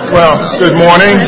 Well, good morning,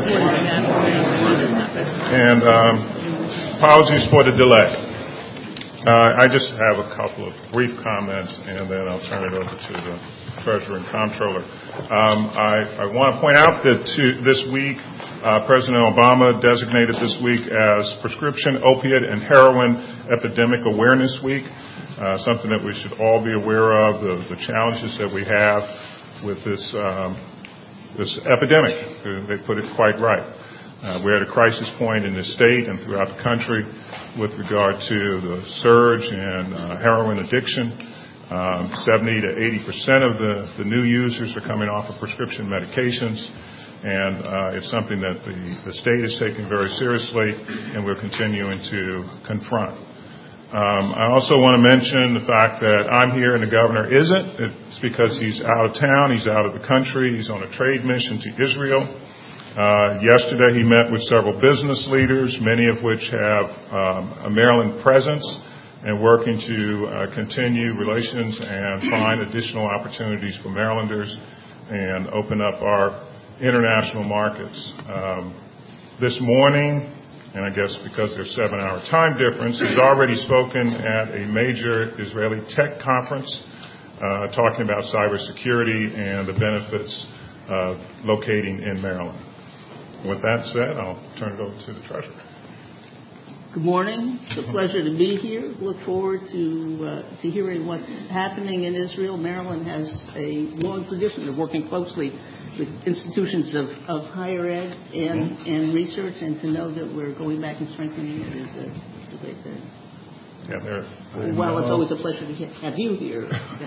and apologies for the delay. I just have a couple of brief comments, and then I'll turn it over to the Treasurer and Comptroller. I want to point out that this week, President Obama designated this week as Prescription Opiate and Heroin Epidemic Awareness Week, something that we should all be aware of, the challenges that we have with this epidemic. They put it quite right. We're at a crisis point in the state and throughout the country with regard to the surge in heroin addiction. 70 to 80% of the new users are coming off of prescription medications, and it's something that the state is taking very seriously and we're continuing to confront. I also want to mention the fact that I'm here and the governor isn't. It's because he's out of town, he's out of the country, he's on a trade mission to Israel. Yesterday he met with several business leaders, many of which have a Maryland presence, and working to continue relations and find additional opportunities for Marylanders and open up our international markets. This morning, and I guess because there's 7-hour time difference, he's already spoken at a major Israeli tech conference talking about cybersecurity and the benefits of locating in Maryland. With that said, I'll turn it over to the Treasurer. Good morning. It's a pleasure to be here. Look forward to hearing what's happening in Israel. Maryland has a long tradition of working closely with institutions of higher ed and research, and to know that we're going back and strengthening it is a great thing. Yeah, well, it's always a pleasure to have you here.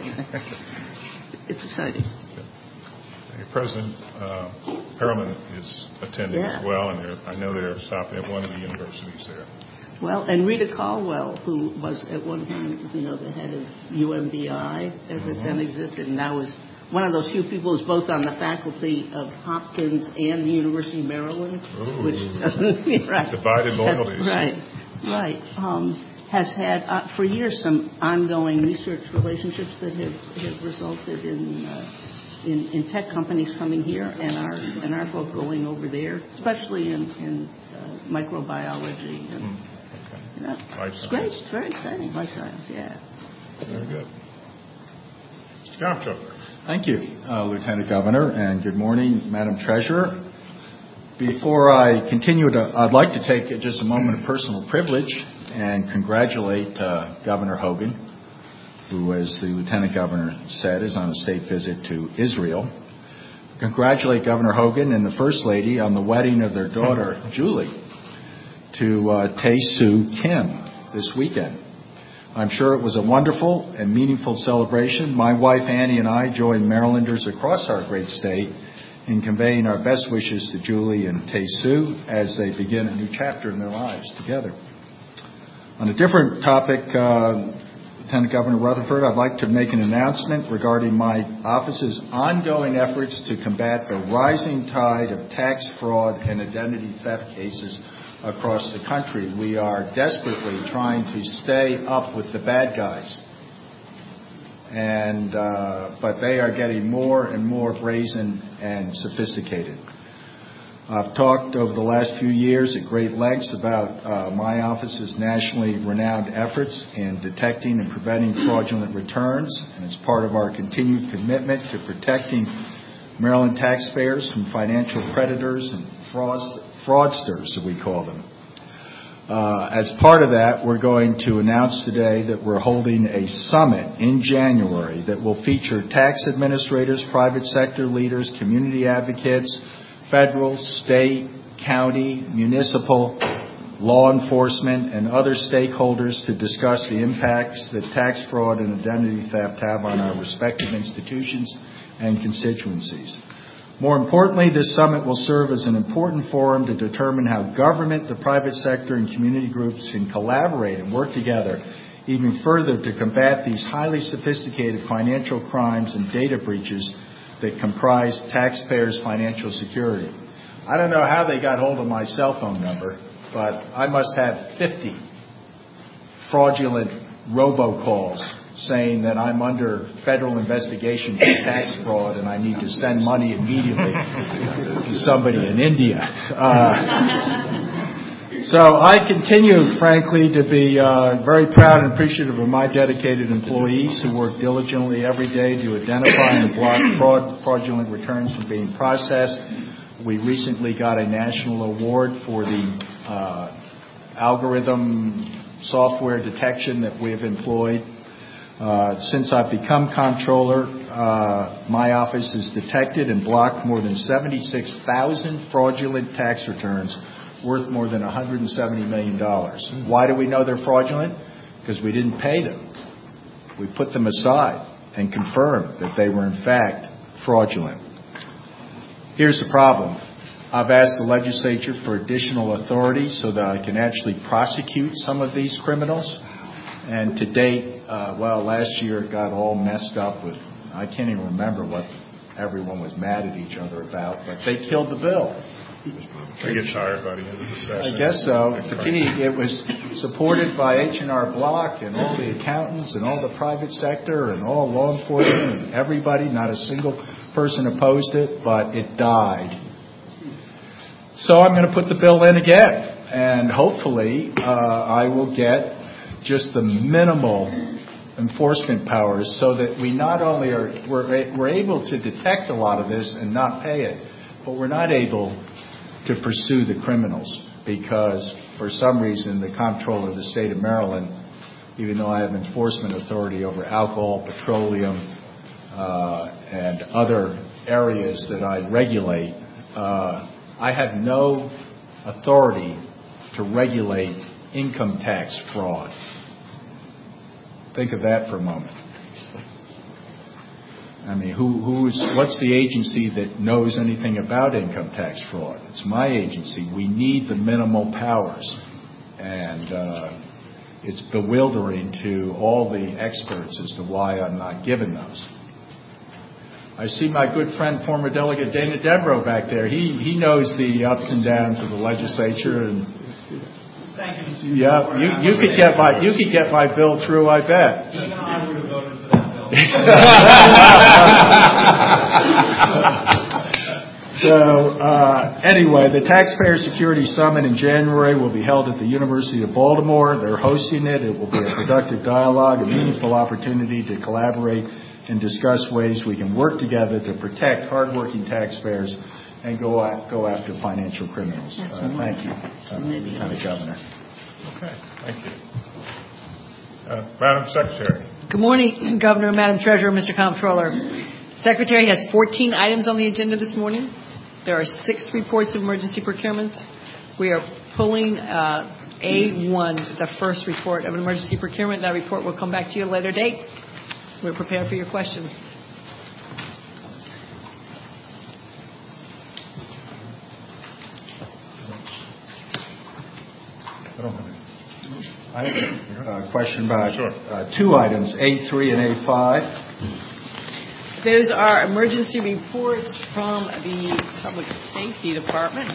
It's exciting. President Perelman is attending as well, and I know they're stopping at one of the universities there. Well, and Rita Caldwell, who was at one point, the head of UMBI, as it then existed, and now is one of those few people who's both on the faculty of Hopkins and the University of Maryland, which doesn't right. Divided loyalties. Right. Has had for years some ongoing research relationships that have resulted in tech companies coming here and our folk going over there, especially in microbiology and it's great. It's very exciting. Life science, yeah. Very good. Mr. Comptroller. Thank you, Lieutenant Governor, and good morning, Madam Treasurer. Before I continue, I'd like to take just a moment of personal privilege and congratulate Governor Hogan, who, as the Lieutenant Governor said, is on a state visit to Israel. Congratulate Governor Hogan and the First Lady on the wedding of their daughter, Julie, to Tae-Soo Kim this weekend. I'm sure it was a wonderful and meaningful celebration. My wife, Annie, and I join Marylanders across our great state in conveying our best wishes to Julie and Tae-Soo as they begin a new chapter in their lives together. On a different topic, Lieutenant Governor Rutherford, I'd like to make an announcement regarding my office's ongoing efforts to combat the rising tide of tax fraud and identity theft cases across the country. We are desperately trying to stay up with the bad guys, but they are getting more and more brazen and sophisticated. I've talked over the last few years at great lengths about my office's nationally renowned efforts in detecting and preventing fraudulent returns, and it's part of our continued commitment to protecting Maryland taxpayers from financial predators and fraudsters, as we call them. As part of that, we're going to announce today that we're holding a summit in January that will feature tax administrators, private sector leaders, community advocates, federal, state, county, municipal, law enforcement, and other stakeholders to discuss the impacts that tax fraud and identity theft have on our respective institutions and constituencies. More importantly, this summit will serve as an important forum to determine how government, the private sector, and community groups can collaborate and work together even further to combat these highly sophisticated financial crimes and data breaches that comprise taxpayers' financial security. I don't know how they got hold of my cell phone number, but I must have 50 fraudulent robocalls saying that I'm under federal investigation for tax fraud and I need to send money immediately to somebody in India. So I continue, frankly, to be very proud and appreciative of my dedicated employees who work diligently every day to identify and block fraudulent returns from being processed. We recently got a national award for the algorithm software detection that we have employed. Since I've become comptroller, my office has detected and blocked more than 76,000 fraudulent tax returns worth more than $170 million. Why do we know they're fraudulent? Because we didn't pay them. We put them aside and confirmed that they were in fact fraudulent. Here's the problem. I've asked the legislature for additional authority so that I can actually prosecute some of these criminals. And to date, last year it got all messed up with, I can't even remember what everyone was mad at each other about, but they killed the bill. They get tired by the end of the session. I guess so. It was supported by H&R Block and all the accountants and all the private sector and all law enforcement and everybody. Not a single person opposed it, but it died. So I'm going to put the bill in again, and hopefully I will get just the minimal enforcement powers so that we not only we're able to detect a lot of this and not pay it, but we're not able to pursue the criminals because for some reason the comptroller of the state of Maryland, even though I have enforcement authority over alcohol, petroleum, and other areas that I regulate, I have no authority to regulate income tax fraud. Think of that for a moment. I mean, what's the agency that knows anything about income tax fraud? It's my agency. We need the minimal powers. And it's bewildering to all the experts as to why I'm not given those. I see my good friend, former Delegate Dana Debro back there. He knows the ups and downs of the legislature. And thank you, Mr. yeah, you could get my bill through, I bet. Even I would have voted for that bill. So anyway, the Taxpayer Security Summit in January will be held at the University of Baltimore. They're hosting it. It will be a productive dialogue, a meaningful opportunity to collaborate and discuss ways we can work together to protect hardworking taxpayers and go after financial criminals. Thank you, Lieutenant Governor. Okay, thank you. Madam Secretary. Good morning, Governor, Madam Treasurer, Mr. Comptroller. Secretary has 14 items on the agenda this morning. There are 6 reports of emergency procurements. We are pulling A1, the first report of an emergency procurement. That report will come back to you at a later date. We're prepared for your questions. I have a question about 2 items, A3 and A5. Those are emergency reports from the Public Safety Department.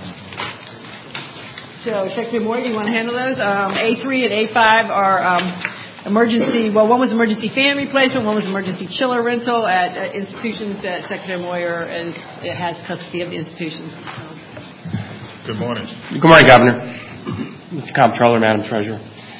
So, Secretary Moore, do you want to handle those? A3 and A5 are emergency, one was emergency fan replacement, one was emergency chiller rental at institutions that Secretary Moyer has custody of the institutions. Good morning. Good morning, Governor. Mr. Comptroller, Madam Treasurer.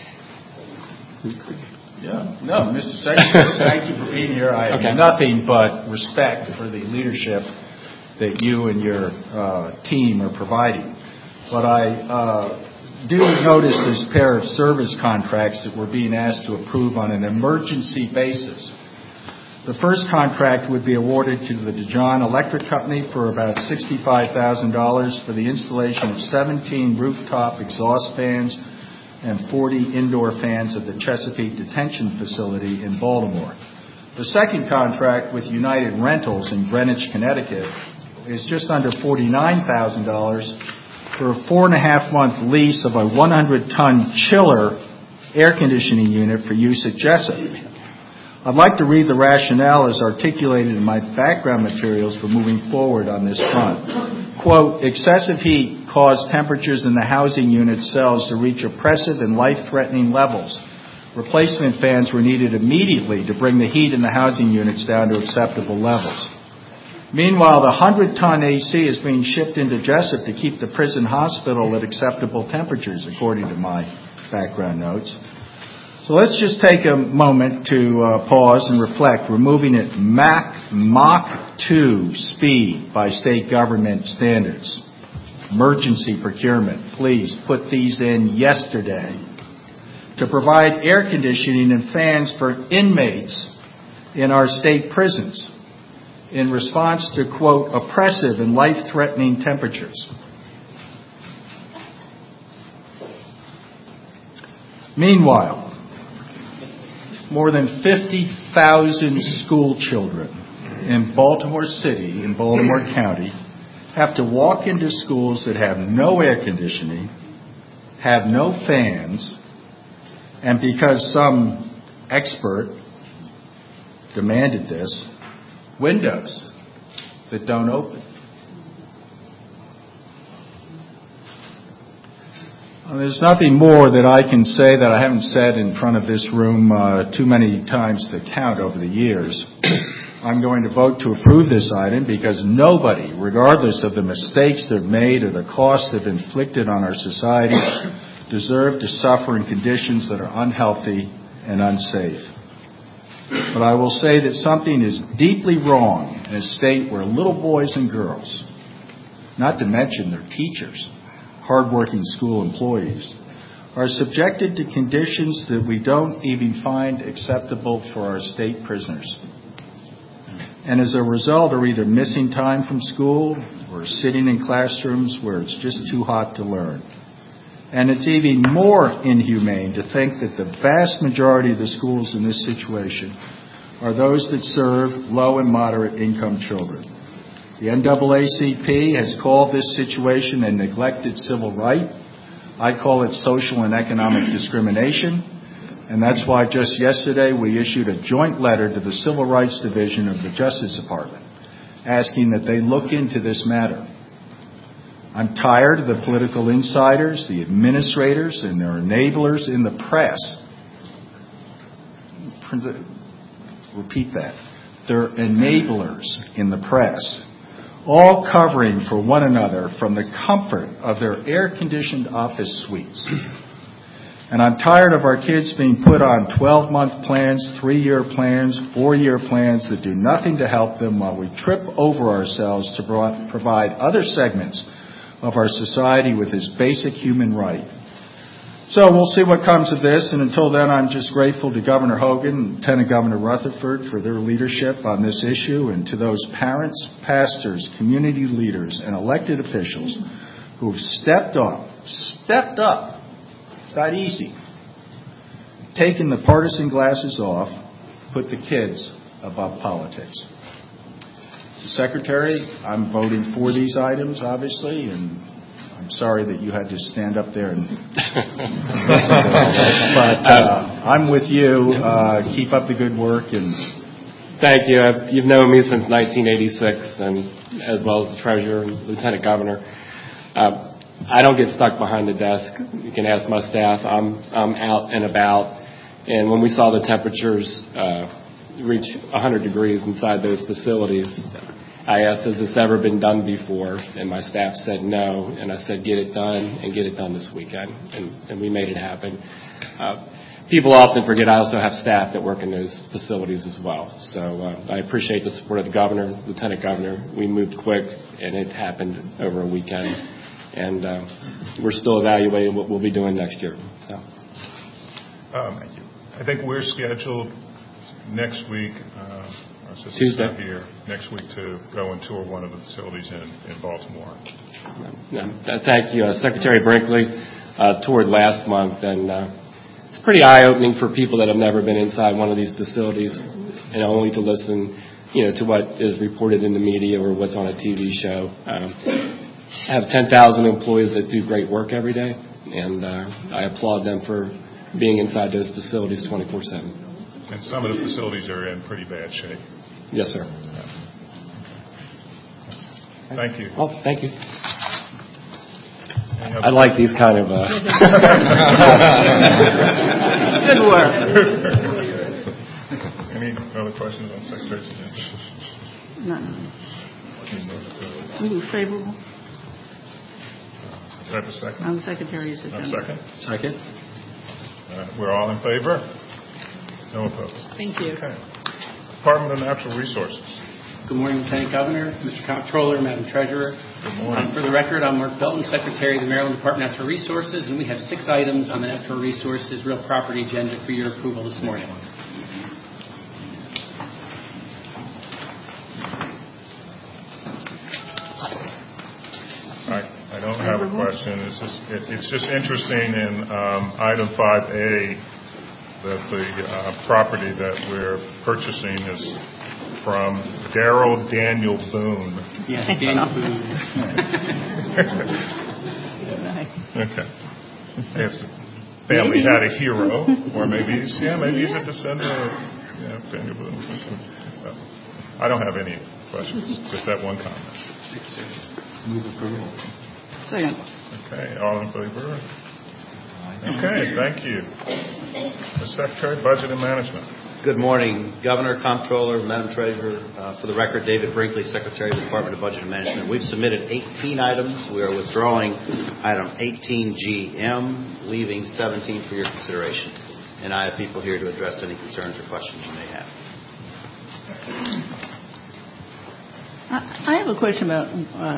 No, Mr. Secretary, thank you for being here. I have nothing but respect for the leadership that you and your team are providing. But I do notice this pair of service contracts that we're being asked to approve on an emergency basis. The first contract would be awarded to the Dijon Electric Company for about $65,000 for the installation of 17 rooftop exhaust fans and 40 indoor fans at the Chesapeake Detention Facility in Baltimore. The second contract with United Rentals in Greenwich, Connecticut is just under $49,000 for a 4.5-month lease of a 100-ton chiller air conditioning unit for use at Jessup. I'd like to read the rationale as articulated in my background materials for moving forward on this front. Quote, excessive heat caused temperatures in the housing unit cells to reach oppressive and life-threatening levels, Replacement fans were needed immediately to bring the heat in the housing units down to acceptable levels. Meanwhile, the 100-ton AC is being shipped into Jessup to keep the prison hospital at acceptable temperatures, according to my background notes. So let's just take a moment to pause and reflect. We're moving at Mach 2 speed by state government standards. Emergency procurement, please put these in yesterday. To provide air conditioning and fans for inmates in our state prisons in response to, quote, oppressive and life-threatening temperatures. Meanwhile, more than 50,000 school children in Baltimore City, in Baltimore County, have to walk into schools that have no air conditioning, have no fans, and because some expert demanded this, windows that don't open. There's nothing more that I can say that I haven't said in front of this room too many times to count over the years. I'm going to vote to approve this item because nobody, regardless of the mistakes they've made or the cost they've inflicted on our society, deserve to suffer in conditions that are unhealthy and unsafe. But I will say that something is deeply wrong in a state where little boys and girls, not to mention their teachers, hardworking school employees, are subjected to conditions that we don't even find acceptable for our state prisoners. And as a result, are either missing time from school or sitting in classrooms where it's just too hot to learn. And it's even more inhumane to think that the vast majority of the schools in this situation are those that serve low and moderate income children. The NAACP has called this situation a neglected civil right. I call it social and economic discrimination. And that's why just yesterday we issued a joint letter to the Civil Rights Division of the Justice Department asking that they look into this matter. I'm tired of the political insiders, the administrators, and their enablers in the press. Repeat that. They're enablers in the press, all covering for one another from the comfort of their air-conditioned office suites. And I'm tired of our kids being put on 12-month plans, 3-year plans, 4-year plans that do nothing to help them while we trip over ourselves to provide other segments of our society with this basic human right. So we'll see what comes of this, and until then I'm just grateful to Governor Hogan and Lieutenant Governor Rutherford for their leadership on this issue, and to those parents, pastors, community leaders, and elected officials who have stepped up, it's not easy, taken the partisan glasses off, put the kids above politics. Secretary, I'm voting for these items, obviously, and I'm sorry that you had to stand up there and listen to all this, but I'm with you. Keep up the good work. And thank you. You've known me since 1986, and as well as the Treasurer and Lieutenant Governor. I don't get stuck behind the desk. You can ask my staff. I'm out and about, and when we saw the temperatures reach 100 degrees inside those facilities, I asked, has this ever been done before? And my staff said no. And I said, get it done, and get it done this weekend. And we made it happen. People often forget I also have staff that work in those facilities as well. So I appreciate the support of the Governor, Lieutenant Governor. We moved quick, and it happened over a weekend. And we're still evaluating what we'll be doing next year. So, I think we're scheduled next week. Tuesday here next week to go and tour one of the facilities in Baltimore. Thank you. Secretary Brinkley toured last month, and it's pretty eye-opening for people that have never been inside one of these facilities, and only to listen, to what is reported in the media or what's on a TV show. I have 10,000 employees that do great work every day, and I applaud them for being inside those facilities 24/7. And some of the facilities are in pretty bad shape. Yes, sir. Thank you. Oh, thank you. I like these kind of Good work. Any other questions on Secretary's agenda? None. Move favorable Do I have a second? on the Secretary's A agenda. second? Second. We're all in favor? No opposed? Thank you. Okay. Department of Natural Resources. Good morning, Lieutenant Governor, Mr. Comptroller, Madam Treasurer. Good morning. For the record, I'm Mark Belton, Secretary of the Maryland Department of Natural Resources, and we have 6 items on the Natural Resources Real Property agenda for your approval this morning. I don't have a question. It's just interesting in item 5A that the property that we're purchasing is from Darrell Daniel Boone. Yes, Daniel Boone. Okay. Yes. Family had a hero, or maybe he's a descendant of Daniel Boone. Okay. I don't have any questions. Just that one comment. Move approval. Second. Okay, all in favor? Okay, thank you. The Secretary, Budget and Management. Good morning, Governor, Comptroller, Madam Treasurer. For the record, David Brinkley, Secretary of the Department of Budget and Management. We've submitted 18 items. We are withdrawing item 18GM, leaving 17 for your consideration. And I have people here to address any concerns or questions you may have. I have a question about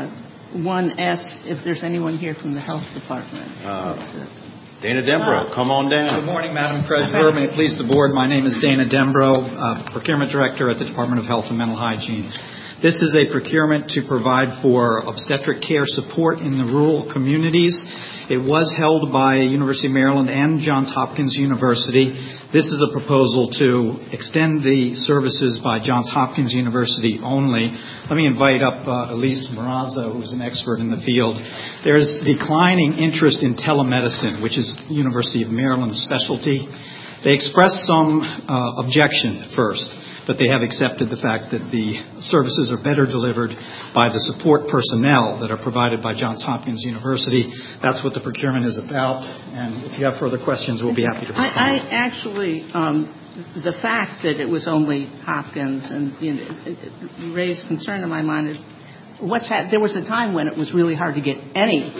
1S, if there's anyone here from the Health Department. Dana Dembro, come on down. Good morning, Madam Treasurer. May it please the Board, my name is Dana Dembro, Procurement Director at the Department of Health and Mental Hygiene. This is a procurement to provide for obstetric care support in the rural communities. It was held by University of Maryland and Johns Hopkins University. This is a proposal to extend the services by Johns Hopkins University only. Let me invite up Elise Morazzo, who's an expert in the field. There's declining interest in telemedicine, which is University of Maryland's specialty. They expressed some objection at first, but they have accepted the fact that the services are better delivered by the support personnel that are provided by Johns Hopkins University. That's what the procurement is about, and if you have further questions, we'll be happy to respond. I actually, the fact that it was only Hopkins and it raised concern in my mind is there was a time when it was really hard to get any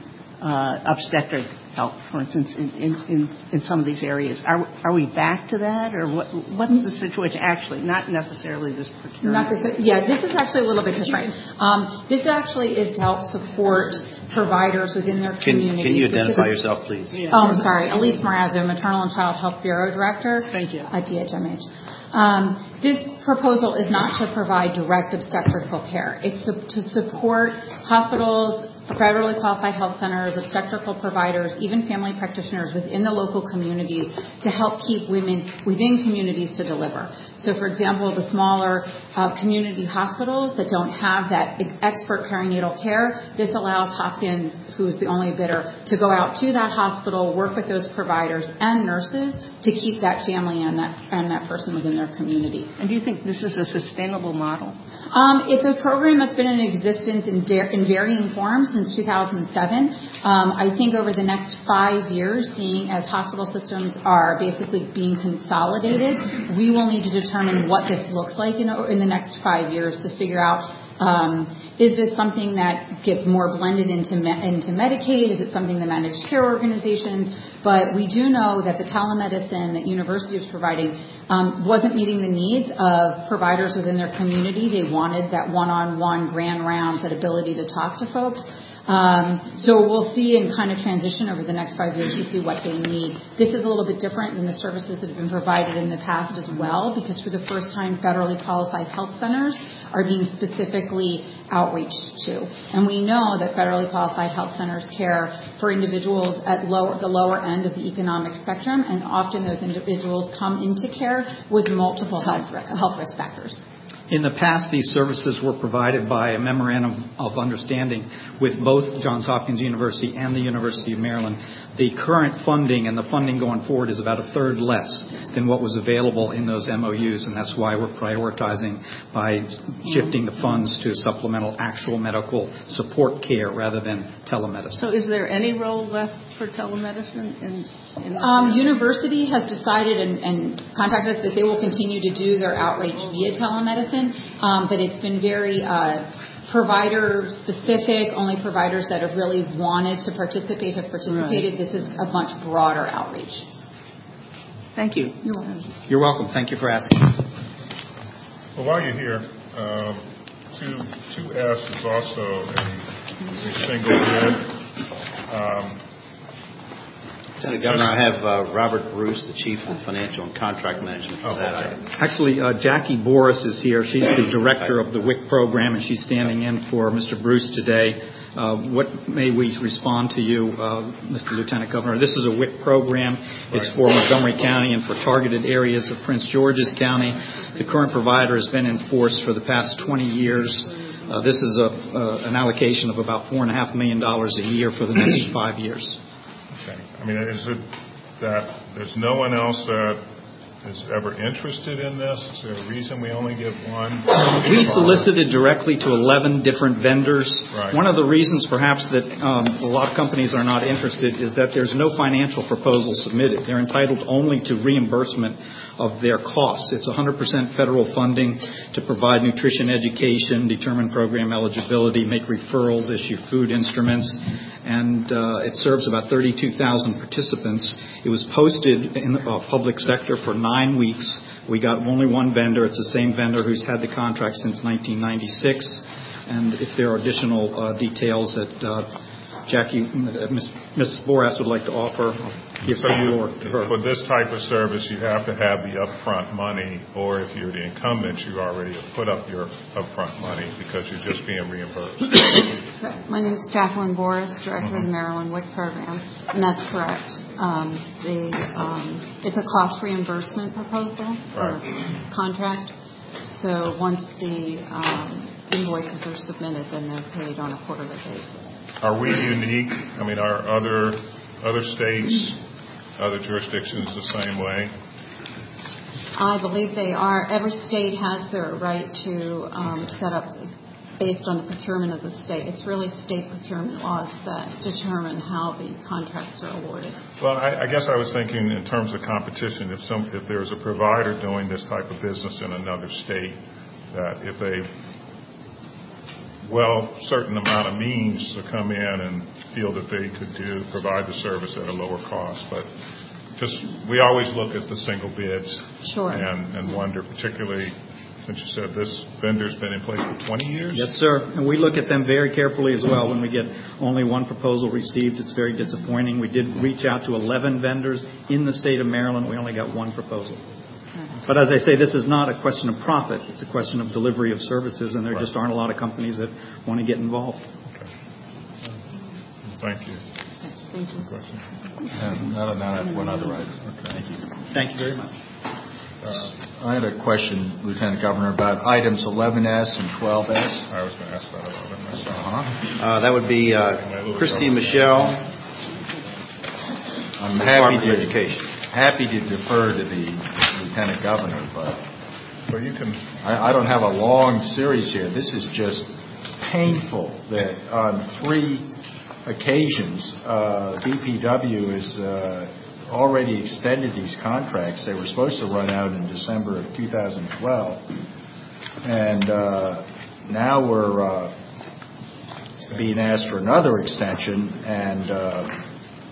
obstetric help, for instance, in some of these areas. Are we back to that, or what's the situation actually? Not necessarily this procurement. This is actually a little bit different. This actually is to help support providers within their community. Can you identify yourself, please? Yeah. Oh, I'm sorry. Elise Morazzo, Maternal and Child Health Bureau Director. Thank you. At DHMH. This proposal is not to provide direct obstetrical care. It's to support hospitals, federally qualified health centers, obstetrical providers, even family practitioners within the local communities to help keep women within communities to deliver. So, for example, the smaller community hospitals that don't have that expert perinatal care, this allows Hopkins, who's the only bidder, to go out to that hospital, work with those providers and nurses to keep that family and that person within their community. And do you think this is a sustainable model? It's a program that's been in existence in varying forms since 2007. I think over the next 5 years, seeing as hospital systems are basically being consolidated, we will need to determine what this looks like in the next 5 years to figure out, is this something that gets more blended into Medicaid? Is it something that managed care organizations? But we do know that the telemedicine that university was providing wasn't meeting the needs of providers within their community. They wanted that one-on-one grand rounds, that ability to talk to folks. So we'll see and kind of transition over the next 5 years to see what they need. This is a little bit different than the services that have been provided in the past as well, because for the first time, federally qualified health centers are being specifically outreached to. And we know that federally qualified health centers care for individuals at the lower end of the economic spectrum, and often those individuals come into care with multiple health risk factors. In the past, these services were provided by a memorandum of understanding with both Johns Hopkins University and the University of Maryland. The current funding and the funding going forward is about a third less than what was available in those MOUs, and that's why we're prioritizing by shifting the funds to supplemental actual medical support care rather than telemedicine. So is there any role left for telemedicine in University has decided and contacted us that they will continue to do their outreach via telemedicine, but it's been very provider specific. Only providers that have really wanted to participate have participated. Right. This is a much broader outreach. Thank you. You're welcome. Thank you for asking. Well, while you're here, 2S is also a single bid. Governor, I have Robert Bruce, the Chief of Financial and Contract Management for that item. Actually, Jackie Boris is here. She's the director of the WIC program, and she's standing in for Mr. Bruce today. What may we respond to you, Mr. Lieutenant Governor? This is a WIC program. It's for Montgomery County and for targeted areas of Prince George's County. The current provider has been in force for the past 20 years. This is an allocation of about $4.5 million a year for the next 5 years. Okay. I mean, is it that there's no one else that is ever interested in this? Is there a reason we only give one? We solicited directly to 11 different vendors. Right. One of the reasons perhaps that a lot of companies are not interested is that there's no financial proposal submitted. They're entitled only to reimbursement of their costs. It's 100% federal funding to provide nutrition education, determine program eligibility, make referrals, issue food instruments, and it serves about 32,000 participants. It was posted in the public sector for 9 weeks. We got only one vendor. It's the same vendor who's had the contract since 1996. And if there are additional details that Ms. Boras would like to offer, give the floor to her. For this type of service, you have to have the upfront money, or if you're the incumbent, you already have put up your upfront money because you're just being reimbursed. My name is Jacqueline Boris, Director of the Maryland WIC program, and that's correct. It's a cost reimbursement proposal or contract. So once the invoices are submitted, then they're paid on a quarterly basis. Are we unique? I mean, are other states, other jurisdictions the same way? I believe they are. Every state has their right to set up based on the procurement of the state. It's really state procurement laws that determine how the contracts are awarded. Well, I guess I was thinking in terms of competition, if there's a provider doing this type of business in another state, that if they certain amount of means to come in and feel that they could provide the service at a lower cost. But we always look at the single bids. Sure. And wonder, particularly since you said this vendor's been in place for 20 years? Yes, sir. And we look at them very carefully as well. When we get only one proposal received, it's very disappointing. We did reach out to 11 vendors in the state of Maryland. We only got one proposal. But as I say, this is not a question of profit. It's a question of delivery of services, and there just aren't a lot of companies that want to get involved. Okay. Thank you. Thank you. And now I have one other item. Okay. Thank you. Thank you very much. I had a question, Lieutenant Governor, about items 11S and 12S. I was going to ask about 11 myself. That would be Christy Michelle. I'm happy to defer to the Lieutenant Governor, but you can. I don't have a long series here. This is just painful that on 3 occasions DPW has already extended these contracts. They were supposed to run out in December of 2012, and now we're being asked for another extension. And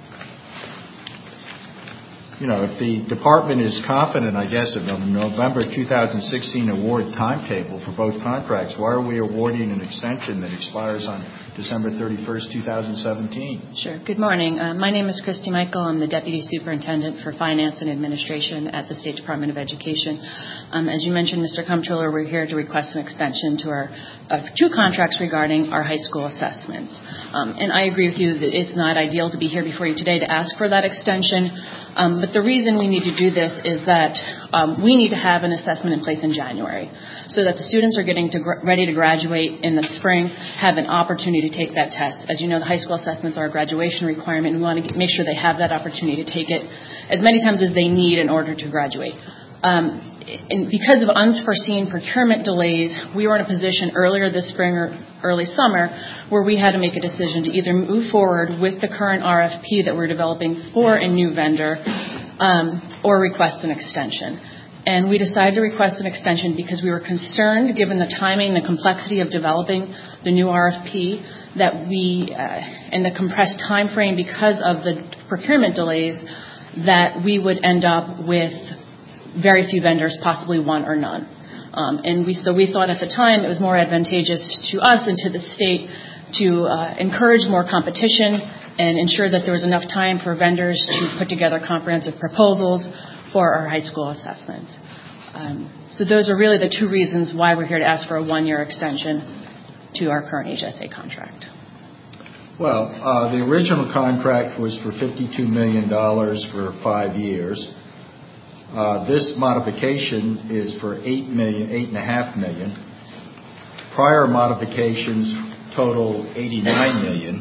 if the department is confident, I guess, of the November 2016 award timetable for both contracts, why are we awarding an extension that expires on December 31st, 2017? Sure. Good morning. My name is Christy Michael. I'm the Deputy Superintendent for Finance and Administration at the State Department of Education. As you mentioned, Mr. Comptroller, we're here to request an extension to our 2 contracts regarding our high school assessments. And I agree with you that it's not ideal to be here before you today to ask for that extension. But the reason we need to do this is that we need to have an assessment in place in January so that the students are getting ready to graduate in the spring, have an opportunity to take that test. As you know, the high school assessments are a graduation requirement, and we want to make sure they have that opportunity to take it as many times as they need in order to graduate. and because of unforeseen procurement delays, we were in a position earlier this spring or early summer where we had to make a decision to either move forward with the current RFP that we're developing for a new vendor or request an extension. And we decided to request an extension because we were concerned, given the timing and the complexity of developing the new RFP, that we, and the compressed time frame because of the procurement delays, that we would end up with very few vendors, possibly one or none. So we thought at the time it was more advantageous to us and to the state to encourage more competition and ensure that there was enough time for vendors to put together comprehensive proposals for our high school assessments. So those are really the two reasons why we're here to ask for a one-year extension to our current HSA contract. Well, the original contract was for $52 million for 5 years. This modification is for $8.5 million. Prior modifications total $89 million.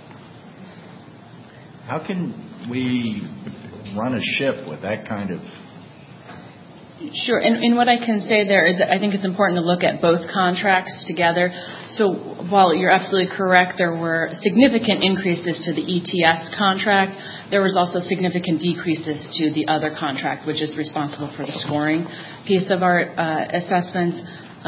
How can we run a ship with that kind of? Sure, and what I can say there is that I think it's important to look at both contracts together. So while you're absolutely correct, there were significant increases to the ETS contract, there was also significant decreases to the other contract, which is responsible for the scoring piece of our assessments.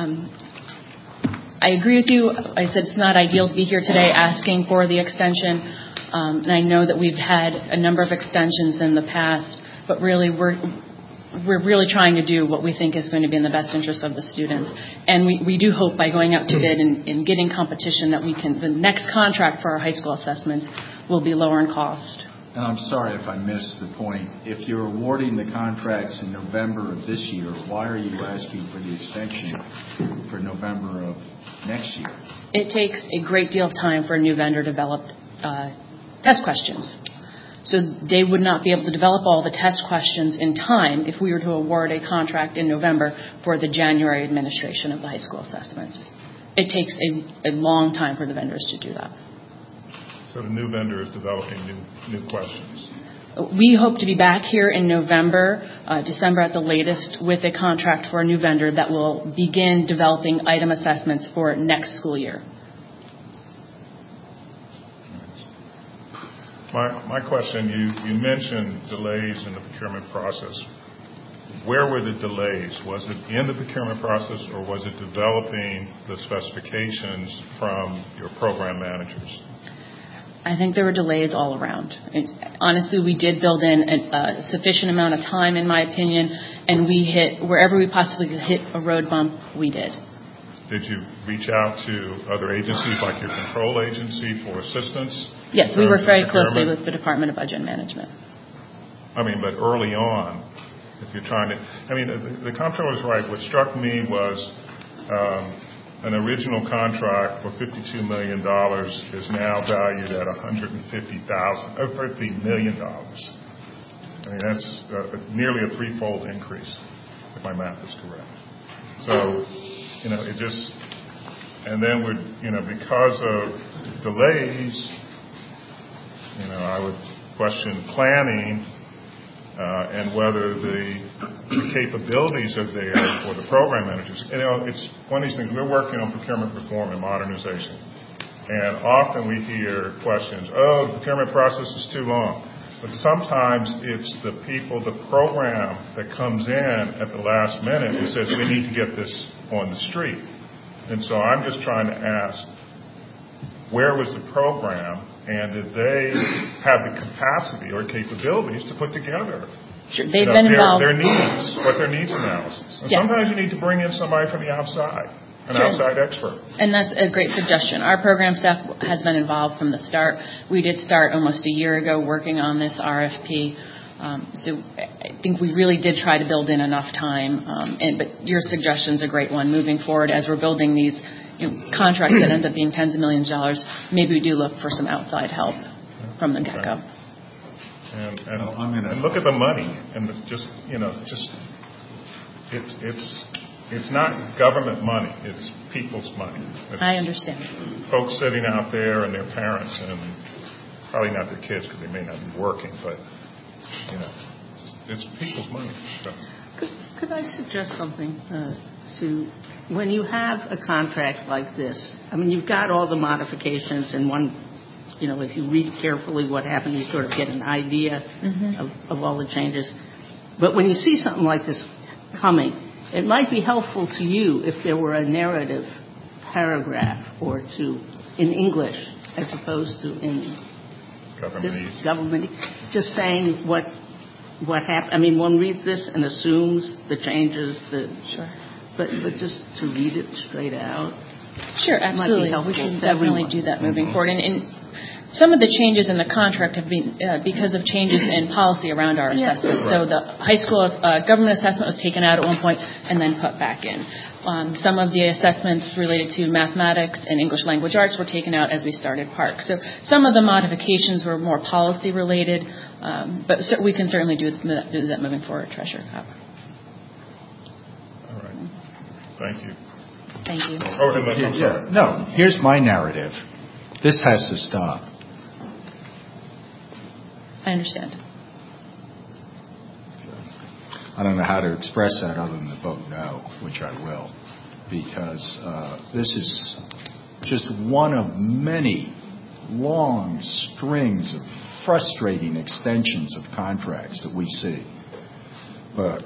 I agree with you. I said it's not ideal to be here today asking for the extension, and I know that we've had a number of extensions in the past, but really we're really trying to do what we think is going to be in the best interest of the students. And we do hope by going out to bid and getting competition that the next contract for our high school assessments will be lower in cost. And I'm sorry if I missed the point. If you're awarding the contracts in November of this year, why are you asking for the extension for November of next year? It takes a great deal of time for a new vendor to develop test questions. So they would not be able to develop all the test questions in time if we were to award a contract in November for the January administration of the high school assessments. It takes a long time for the vendors to do that. So the new vendor is developing new questions. We hope to be back here in November, December at the latest, with a contract for a new vendor that will begin developing item assessments for next school year. My question, you mentioned delays in the procurement process. Where were the delays? Was it in the procurement process, or was it developing the specifications from your program managers? I think there were delays all around. Honestly, we did build in a sufficient amount of time, in my opinion, and we hit, wherever we possibly could hit a road bump, we did. Did you reach out to other agencies like your control agency for assistance? Yes, we work very closely with the Department of Budget and Management. I mean, but early on, if you're trying to, the comptroller's right. What struck me was an original contract for $52 million is now valued at $50 million. I mean, that's nearly a threefold increase, if my math is correct. So, it just, and then because of delays, I would question planning and whether the capabilities are there for the program managers. It's one of these things. We're working on procurement reform and modernization, and often we hear questions, the procurement process is too long. But sometimes it's the people, the program that comes in at the last minute who says, we need to get this on the street. And so I'm just trying to ask, where was the program, and did they have the capacity or capabilities to put together They've been involved. Their needs, what their needs analysis. And sometimes you need to bring in somebody from the outside. An outside expert. And that's a great suggestion. Our program staff has been involved from the start. We did start almost a year ago working on this RFP. So I think we really did try to build in enough time. But your suggestion's a great one. Moving forward, as we're building these contracts that end up being tens of millions of dollars, maybe we do look for some outside help from the get-go. And look at the money, and it's not government money. It's people's money. I understand. Folks sitting out there and their parents, and probably not their kids because they may not be working, but it's people's money. So. Could I suggest something when you have a contract like this? I mean, you've got all the modifications in one. If you read carefully what happened, you sort of get an idea of all the changes. But when you see something like this coming, it might be helpful to you if there were a narrative paragraph or two in English as opposed to in government, just saying what happened. I mean, one reads this and assumes the changes, but just to read it straight out. Sure, absolutely. We can definitely do that moving forward. And some of the changes in the contract have been because of changes in policy around our assessment. Right. So the high school government assessment was taken out at one point and then put back in. Some of the assessments related to mathematics and English language arts were taken out as we started Park. So some of the modifications were more policy related, but we can certainly do that moving forward, Treasurer Cobb. All right. Thank you. Thank you. I'm sorry. No, here's my narrative. This has to stop. I understand. I don't know how to express that other than to vote no, which I will, because this is just one of many long strings of frustrating extensions of contracts that we see. But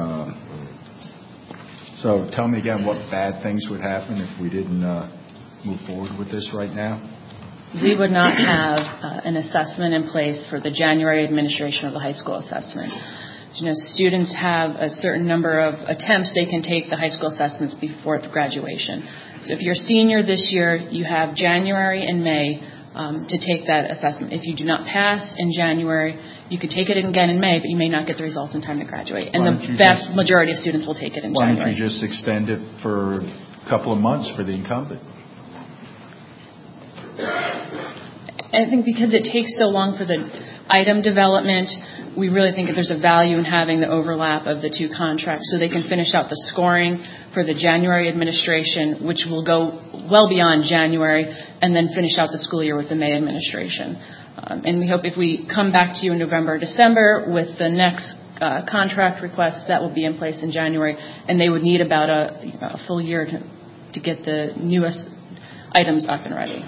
so tell me again what bad things would happen if we didn't move forward with this right now? We would not have an assessment in place for the January administration of the high school assessment. Students have a certain number of attempts they can take the high school assessments before graduation. So if you're a senior this year, you have January and May to take that assessment. If you do not pass in January, you could take it again in May, but you may not get the results in time to graduate. And the vast majority of students will take it in January. Why don't you just extend it for a couple of months for the incumbent? I think because it takes so long for the item development, we really think that there's a value in having the overlap of the two contracts so they can finish out the scoring for the January administration, which will go well beyond January, and then finish out the school year with the May administration. And we hope if we come back to you in November or December with the next contract request, that will be in place in January, and they would need about a full year to get the newest items up and ready.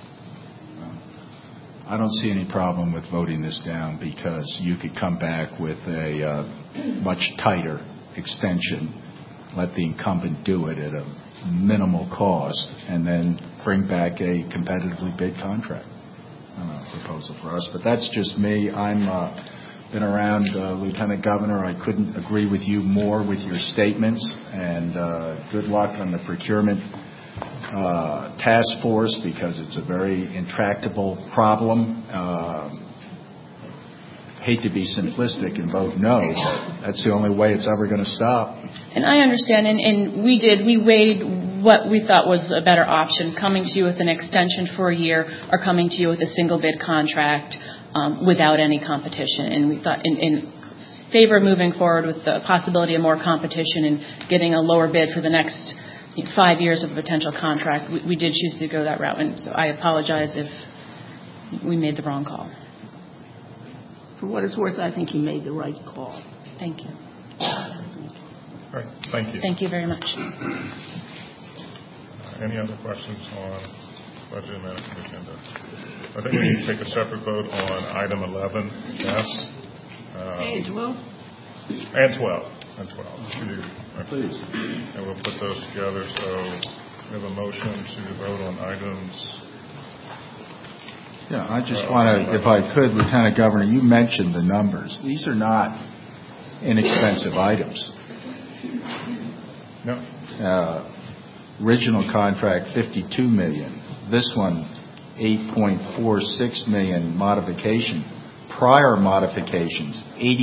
I don't see any problem with voting this down because you could come back with a much tighter extension, let the incumbent do it at a minimal cost, and then bring back a competitively bid contract proposal for us. But that's just me. I'm been around, Lieutenant Governor. I couldn't agree with you more with your statements, and good luck on the procurement task force because it's a very intractable problem. Hate to be simplistic and vote no, but that's the only way it's ever going to stop. And I understand, and we weighed what we thought was a better option, coming to you with an extension for a year or coming to you with a single bid contract without any competition. And we thought in favor of moving forward with the possibility of more competition and getting a lower bid for the next 5 years of a potential contract, we did choose to go that route. And so I apologize if we made the wrong call. For what it's worth, I think you made the right call. Thank you. All right. Thank you. Thank you very much. Any other questions on budget amendment agenda? I think we need to take a separate vote on item 11S. And 12? And 12. And 12. Please. And we'll put those together. So we have a motion to vote on items. Yeah, I just want to, if I could, Lieutenant Governor, you mentioned the numbers. These are not inexpensive items. No. Original contract, $52 million. This one, $8.46 million modification. Prior modifications,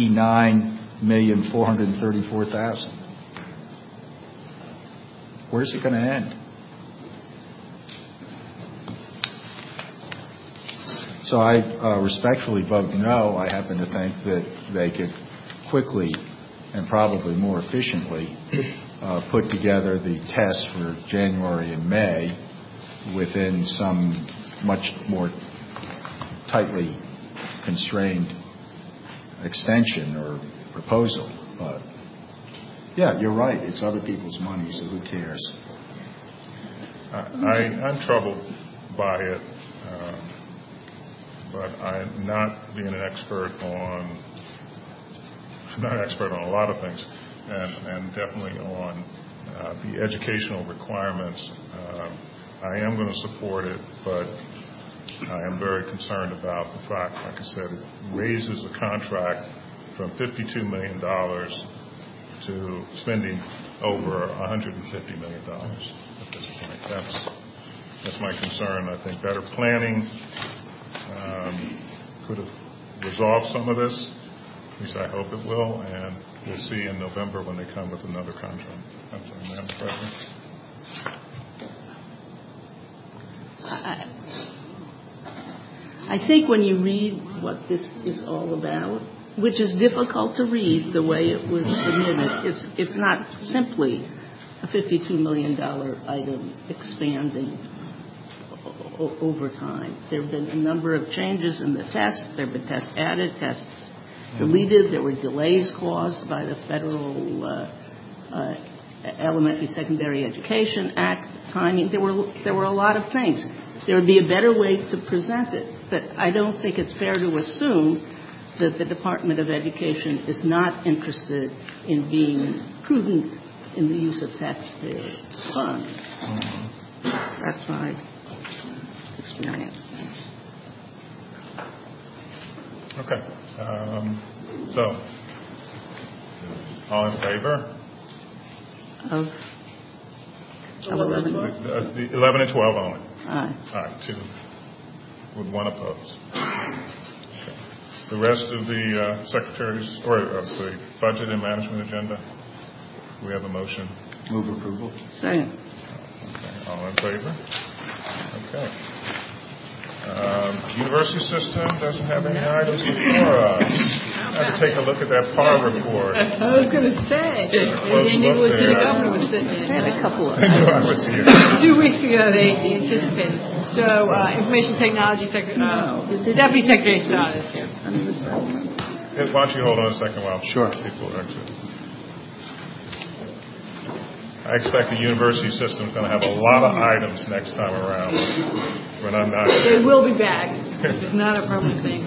$89,434,000. Where's it going to end? So I respectfully vote no. I happen to think that they could quickly and probably more efficiently put together the tests for January and May within some much more tightly constrained extension or proposal. But Yeah, you're right. It's other people's money, so who cares? I'm troubled by it, but I'm not being an expert on. I'm not an expert on a lot of things, and definitely on the educational requirements. I am going to support it, but I am very concerned about the fact, like I said, it raises the contract from $52 million to spending over $150 million at this point. That's my concern. I think better planning could have resolved some of this. At least I hope it will, and we'll see in November when they come with another contract. I'm sorry, Madam President. I think when you read what this is all about, which is difficult to read the way it was submitted, it's not simply a $52 million item expanding over time. There have been a number of changes in the test. There have been tests added, tests deleted. There were delays caused by the Federal Elementary Secondary Education Act timing. There were a lot of things. There would be a better way to present it, but I don't think it's fair to assume that the Department of Education is not interested in being prudent in the use of taxpayer funds. That's my experience. Okay. So, all in favor? Of 11? The 11 and 12 only. Aye. Aye, 2 with 1 opposed. Okay. The rest of the secretaries, or the budget and management agenda, we have a motion. Move approval. Second. Okay. All in favor? Okay. University system doesn't have any items before us. I have to take a look at that PAR report. I was going to say, Indian Lieutenant Governor was sitting in. They had a couple of I was here. 2 weeks ago, they anticipated. So, Information Technology Secretary, the Deputy Secretary of State is here. Why don't you hold on a second while people exit. I expect the university system is going to have a lot of items next time around when I'm not here. They will be back. This is not a permanent thing.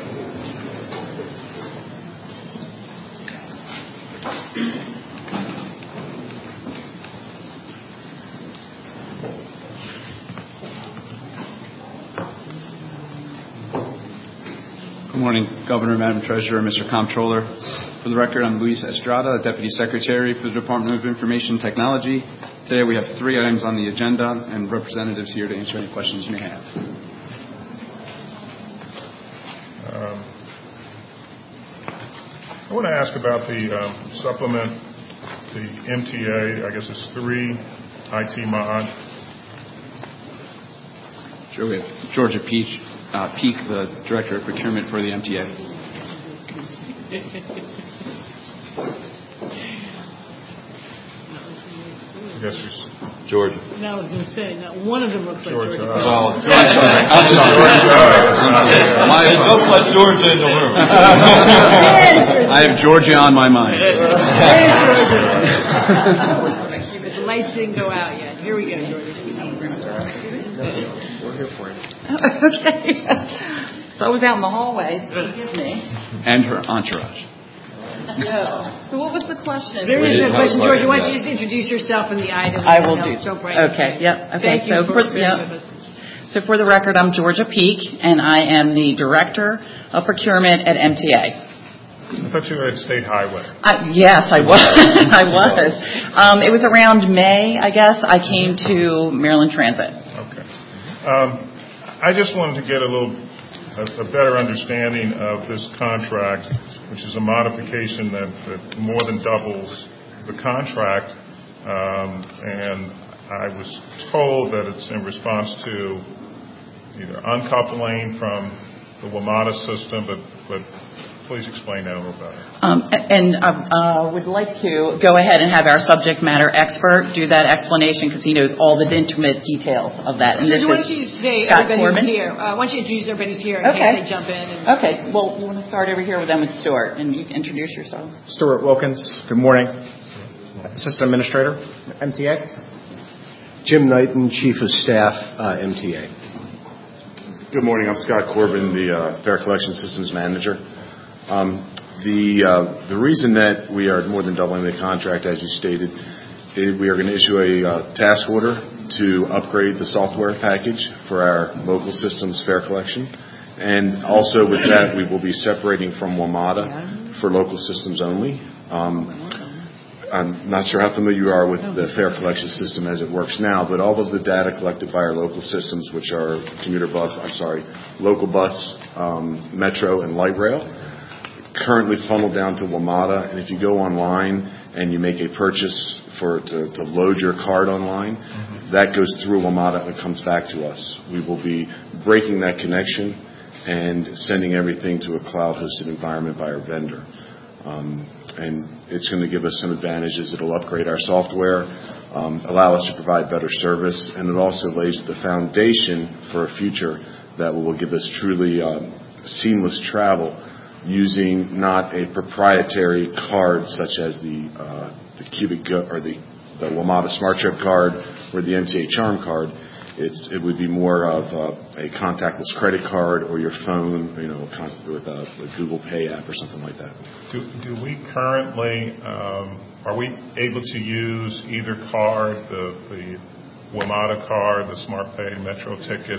Good morning, Governor, Madam Treasurer, Mr. Comptroller. For the record, I'm Luis Estrada, Deputy Secretary for the Department of Information Technology. Today we have 3 items on the agenda and representatives here to answer any questions you may have. I want to ask about the supplement, the MTA, I guess it's 3 IT mod. Sure, we have Georgia Peak, the Director of Procurement for the MTA. I guess she's Georgia. No, I was going to say, one of them looks like Georgia. Well, I'm sorry. Just let Georgia in the room. I have Georgia on my mind. There's Georgia. The lights didn't go out yet. Here we go, Georgia. We're here for you. Okay. So I was out in the hallway. Excuse me. And her entourage. So what was the question? There is no question, Georgia. Why don't you just introduce yourself and the item? I will do. Jump right Okay. Yep. Okay. Thank you for being with us. So for the record, I'm Georgia Peak, and I am the Director of Procurement at MTA. I thought you were at State Highway. Yes, I was. I was. It was around May, I guess. I came to Maryland Transit. Okay. I just wanted to get a better understanding of this contract, which is a modification that more than doubles the contract. And I was told that it's in response to either uncoupling from the WMATA system, but please explain that a little better. And I would like to go ahead and have our subject matter expert do that explanation because he knows all the intimate details of that. And so why don't you say everybody's here? Why don't you introduce everybody's here in case they jump in? Okay. Well, you want to start over here with Stuart, and you introduce yourself. Stuart Wilkins. Good morning. Assistant Administrator, MTA. Jim Knighton, Chief of Staff, MTA. Good morning. I'm Scott Corbin, the Fare Collection Systems Manager. The reason that we are more than doubling the contract, as you stated, is we are going to issue a task order to upgrade the software package for our local systems fare collection. And also with that, we will be separating from WMATA for local systems only. I'm not sure how familiar you are with the fare collection system as it works now, but all of the data collected by our local systems, which are local bus, metro, and light rail, currently funneled down to WMATA. And if you go online and you make a purchase to load your card online, that goes through WMATA and comes back to us. We will be breaking that connection and sending everything to a cloud-hosted environment by our vendor. And it's going to give us some advantages. It'll upgrade our software, allow us to provide better service, and it also lays the foundation for a future that will give us truly seamless travel using not a proprietary card such as the Cubic or the WMATA Smart Trip card or the MTA Charm card. It would be more of a contactless credit card or your phone, with a Google Pay app or something like that. Do we currently, are we able to use either card, the WMATA card, the Smart Pay Metro ticket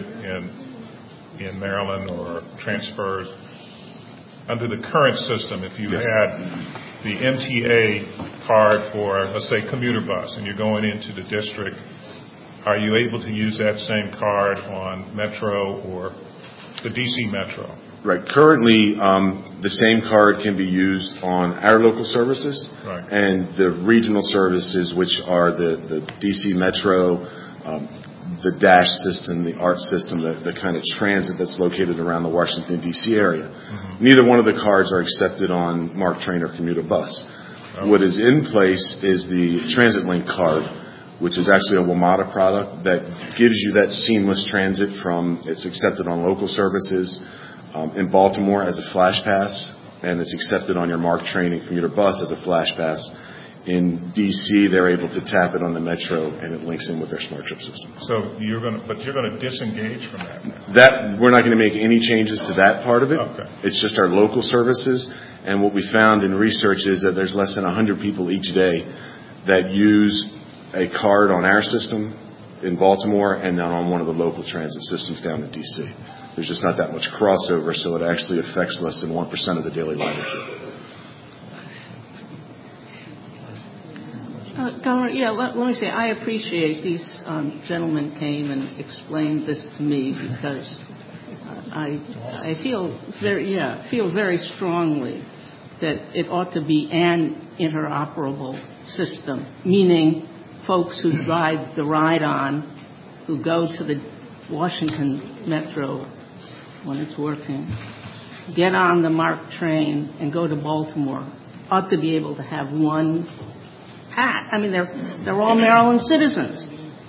in Maryland, or transfers under the current system? If you had the MTA card for, let's say, commuter bus, and you're going into the district, are you able to use that same card on Metro or the DC Metro? Right. Currently, the same card can be used on our local services, and the regional services, which are the DC Metro, the DASH system, the ART system, the kind of transit that's located around the Washington, D.C. area. Neither one of the cards are accepted on MARC Train or commuter bus. What is in place is the Transit Link card, which is actually a WMATA product that gives you that seamless transit it's accepted on local services in Baltimore as a flash pass, and it's accepted on your MARC Train and commuter bus as a flash pass. In D.C., they're able to tap it on the Metro, and it links in with their Smart Trip system. So you're going to disengage from that now? That we're not going to make any changes to that part of it. Okay. It's just our local services, and what we found in research is that there's less than 100 people each day that use a card on our system in Baltimore and then on one of the local transit systems down in D.C. There's just not that much crossover, so it actually affects less than 1% of the daily ridership. Governor, let me say, I appreciate these gentlemen came and explained this to me because I feel very strongly that it ought to be an interoperable system, meaning folks who drive the ride-on, who go to the Washington Metro when it's working, get on the MARC train and go to Baltimore, ought to be able to have one path. I mean, they're all Maryland citizens.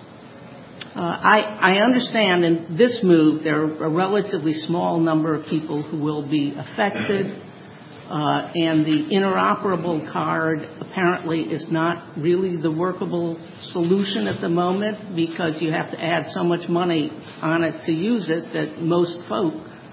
I understand in this move there are a relatively small number of people who will be affected, and the interoperable card apparently is not really the workable solution at the moment because you have to add so much money on it to use it that most folk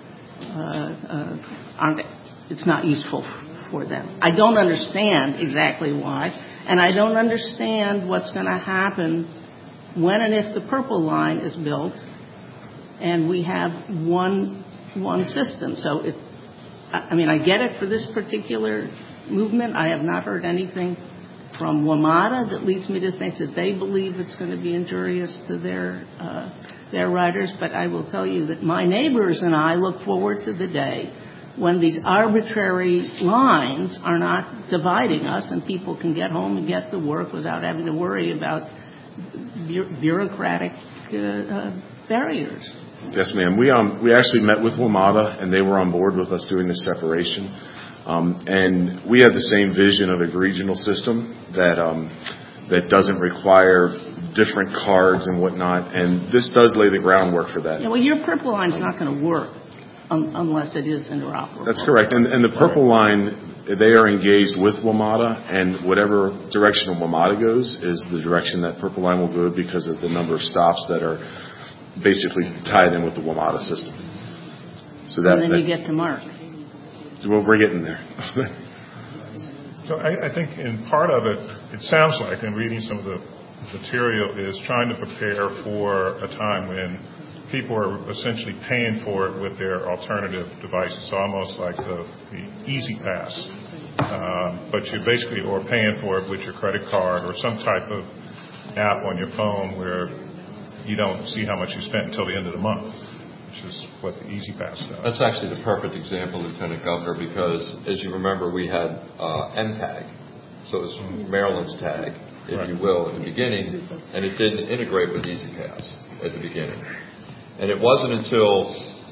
it's not useful for them. I don't understand exactly why, and I don't understand what's going to happen when and if the Purple Line is built and we have one system. So I get it for this particular movement. I have not heard anything from WMATA that leads me to think that they believe it's going to be injurious to their riders. But I will tell you that my neighbors and I look forward to the day when these arbitrary lines are not dividing us and people can get home and get to work without having to worry about bureaucratic barriers. Yes, ma'am. We actually met with WMATA, and they were on board with us doing this separation. And we have the same vision of a regional system that doesn't require different cards and whatnot. And this does lay the groundwork for that. Yeah, well, your Purple Line's not going to work unless it is interoperable. That's correct. And the Purple Line, they are engaged with WMATA, and whatever direction WMATA goes is the direction that Purple Line will go because of the number of stops that are basically tied in with the WMATA system. So that, and then you get to Mark. Well, we're getting there. So I think in part of it, it sounds like, in reading some of the material, is trying to prepare for a time when people are essentially paying for it with their alternative devices, so almost like the Easy Pass. But you basically are paying for it with your credit card or some type of app on your phone where you don't see how much you spent until the end of the month, which is what the Easy Pass does. That's actually the perfect example, Lieutenant Governor, because as you remember, we had MTAG, so it's Maryland's tag, if you will, at the beginning, and it didn't integrate with Easy Pass at the beginning. And it wasn't until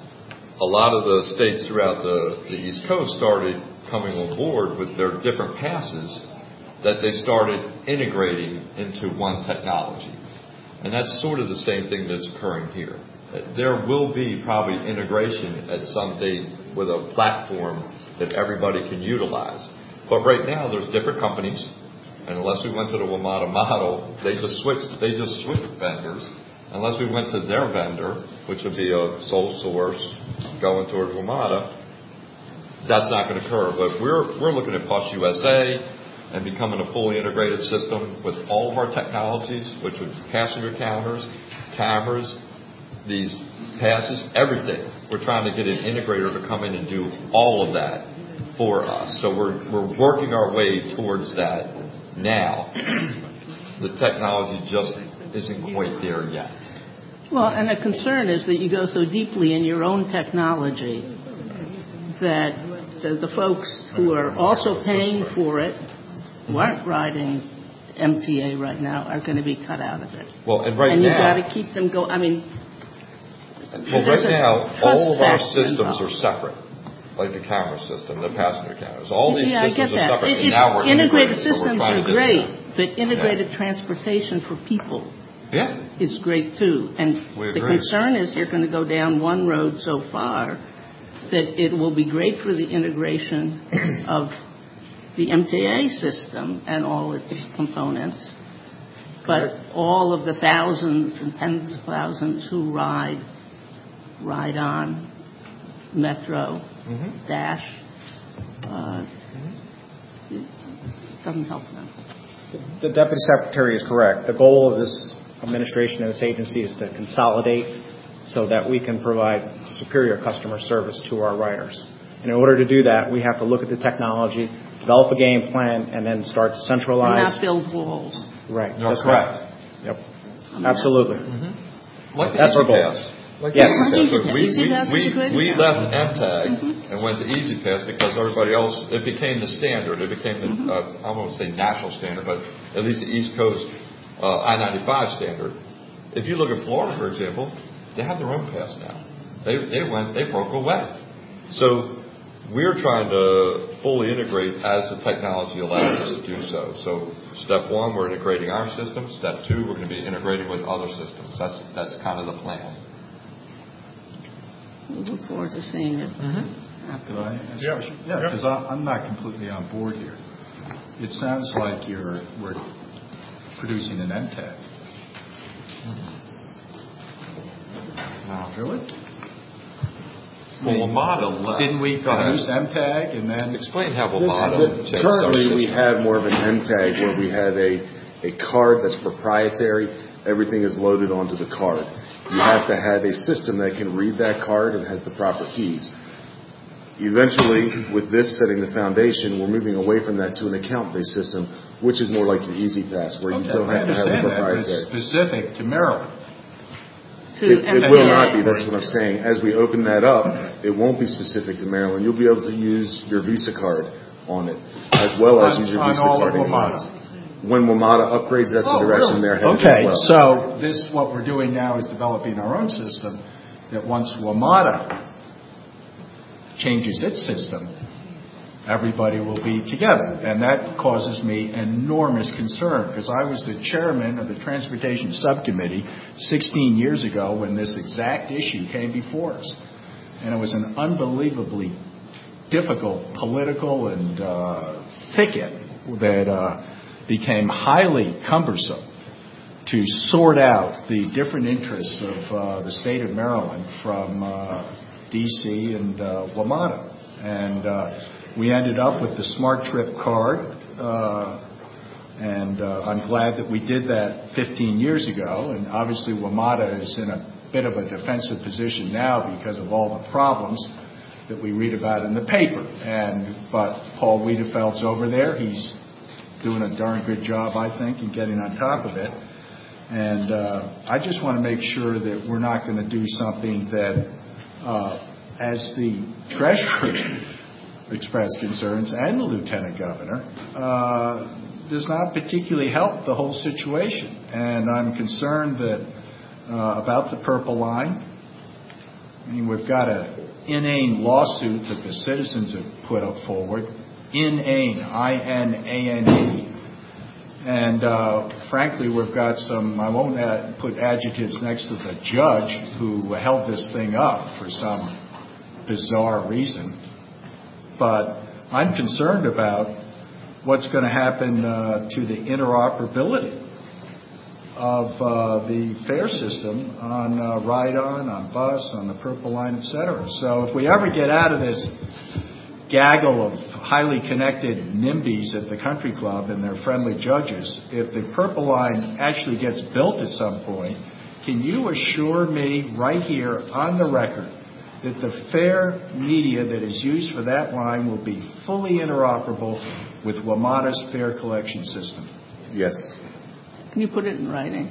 a lot of the states throughout the East Coast started coming on board with their different passes that they started integrating into one technology. And that's sort of the same thing that's occurring here. There will be probably integration at some date with a platform that everybody can utilize. But right now there's different companies, and unless we went to the WMATA model, they just switched vendors. Unless we went to their vendor, which would be a sole source going toward WMATA, that's not going to occur. But we're looking at PUS USA and becoming a fully integrated system with all of our technologies, which would be passenger counters, cameras, these passes, everything. We're trying to get an integrator to come in and do all of that for us. So we're working our way towards that now. The technology just isn't quite there yet. Well, and the concern is that you go so deeply in your own technology that the folks who are also paying for it, who aren't riding MTA right now, are going to be cut out of it. Well, and right and now, you've got to keep them going. I mean, well, right now, all of our systems are separate, like the camera system, the passenger cameras. All these systems are separate, and now we're integrated so systems are great, but integrated transportation for people is great too. And the concern is you're going to go down one road so far that it will be great for the integration of the MTA system and all its components, but all of the thousands and tens of thousands who ride on Metro, Dash, it doesn't help them. The Deputy Secretary is correct. The goal of this administration and this agency is to consolidate so that we can provide superior customer service to our riders. And in order to do that, we have to look at the technology, develop a game plan, and then start to centralize. And not build walls. Right. That's correct. Yep. Absolutely. Like that's our goal. Like yes. We left MTAG and went to Easy Pass because everybody else, it became the standard. It became the, I won't say national standard, but at least the East Coast I-95 standard. If you look at Florida, for example, they have their own pass now. They broke away. So we're trying to fully integrate as the technology allows us to do so. So step one, we're integrating our system. Step two, we're going to be integrating with other systems. That's kind of the plan. We look forward to seeing it. Could I ask a question? Yeah, because I'm not completely on board here. It sounds like we're producing an MTAG. Really? Well, WMATA, didn't we produce MTAG and then explain how WMATA changed? Currently, we have more of an MTAG where we have a card that's proprietary. Everything is loaded onto the card. You have to have a system that can read that card and has the proper keys. Eventually, with this setting the foundation, we're moving away from that to an account-based system, which is more like your Easy Pass, where you don't have to have a proprietary. It's specific to Maryland. It will not be. That's what I'm saying. As we open that up, it won't be specific to Maryland. You'll be able to use your Visa card on it, as well as use your Visa card. When WMATA upgrades, that's the direction they're headed as well. So what we're doing now is developing our own system that once WMATA changes its system, everybody will be together. And that causes me enormous concern because I was the chairman of the Transportation Subcommittee 16 years ago when this exact issue came before us. And it was an unbelievably difficult political and thicket that became highly cumbersome to sort out the different interests of the state of Maryland from D.C. and WMATA. And we ended up with the Smart Trip card, and I'm glad that we did that 15 years ago. And obviously WMATA is in a bit of a defensive position now because of all the problems that we read about in the paper. But Paul Wiedefeld's over there. He's doing a darn good job, I think, in getting on top of it. And I just want to make sure that we're not going to do something that, as the Treasurer expressed concerns and the Lieutenant Governor, does not particularly help the whole situation. And I'm concerned that about the Purple Line. I mean, we've got an inane lawsuit that the citizens have put up forward. Inane, I-N-A-N-E. And frankly, we've got some, I won't put adjectives next to the judge who held this thing up for some bizarre reason. But I'm concerned about what's going to happen to the interoperability of the fare system on Ride-On, on bus, on the Purple Line, et cetera. So if we ever get out of this gaggle of highly connected NIMBYs at the country club and their friendly judges, if the Purple Line actually gets built at some point, can you assure me right here on the record that the fare media that is used for that line will be fully interoperable with WMATA's fare collection system? Yes. Can you put it in writing?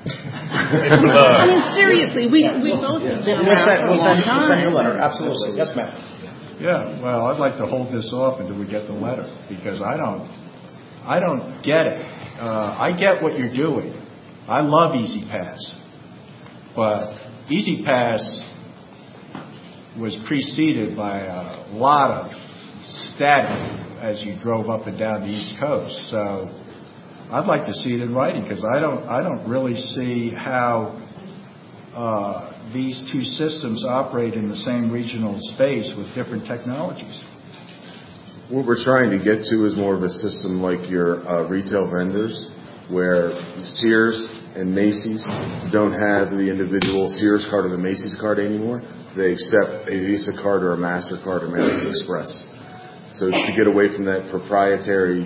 I mean, seriously, we both have been around for a long time. We'll send you a letter. Absolutely. Yes, ma'am. Yeah, well, I'd like to hold this off until we get the letter, because I don't get it. I get what you're doing. I love Easy Pass, but Easy Pass was preceded by a lot of static as you drove up and down the East Coast. So I'd like to see it in writing, because I don't really see how these two systems operate in the same regional space with different technologies. What we're trying to get to is more of a system like your retail vendors, where Sears and Macy's don't have the individual Sears card or the Macy's card anymore. They accept a Visa card or a MasterCard or American Express. So to get away from that proprietary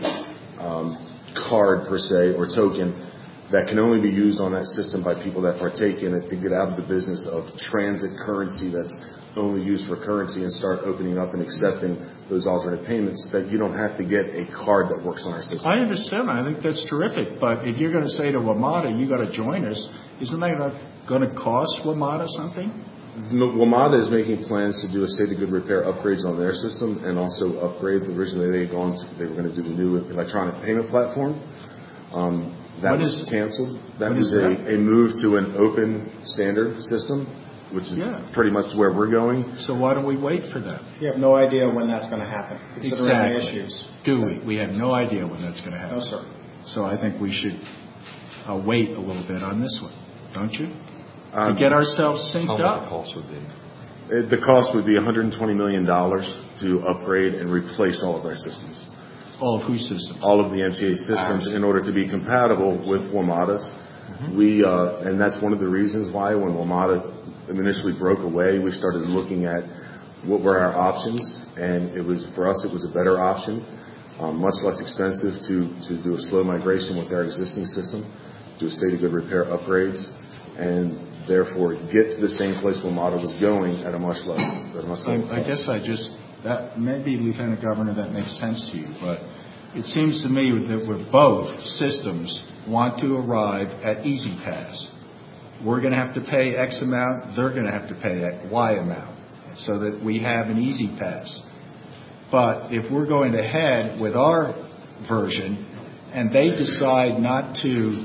card, per se, or token, that can only be used on that system by people that partake in it, to get out of the business of transit currency that's only used for currency and start opening up and accepting those alternate payments, that you don't have to get a card that works on our system. I understand. I think that's terrific. But if you're going to say to WMATA, you got to join us, isn't that going to cost WMATA something? WMATA is making plans to do a state of good repair upgrades on their system, and also upgrade. Originally they were going to do the new electronic payment platform. That was canceled. That was a move to an open standard system, which is pretty much where we're going. So why don't we wait for that? You have no idea when that's going to happen, considering the issues. Do we? We have no idea when that's going to happen. No, sir. So I think we should wait a little bit on this one, don't you? To get ourselves synced up. The cost would be? The cost would be $120 million to upgrade and replace all of our systems. All of whose systems? All of the MTA systems, in order to be compatible with WMATA's. Mm-hmm. And that's one of the reasons why, when WMATA initially broke away, we started looking at what were our options, and for us it was a better option, much less expensive to do a slow migration with our existing system, do a state of good repair upgrades, and therefore get to the same place WMATA was going at a much less cost. I guess that maybe, Lieutenant Governor, that makes sense to you, but it seems to me that both systems want to arrive at Easy Pass. We're going to have to pay X amount, they're going to have to pay Y amount, so that we have an Easy Pass. But if we're going ahead with our version and they decide not to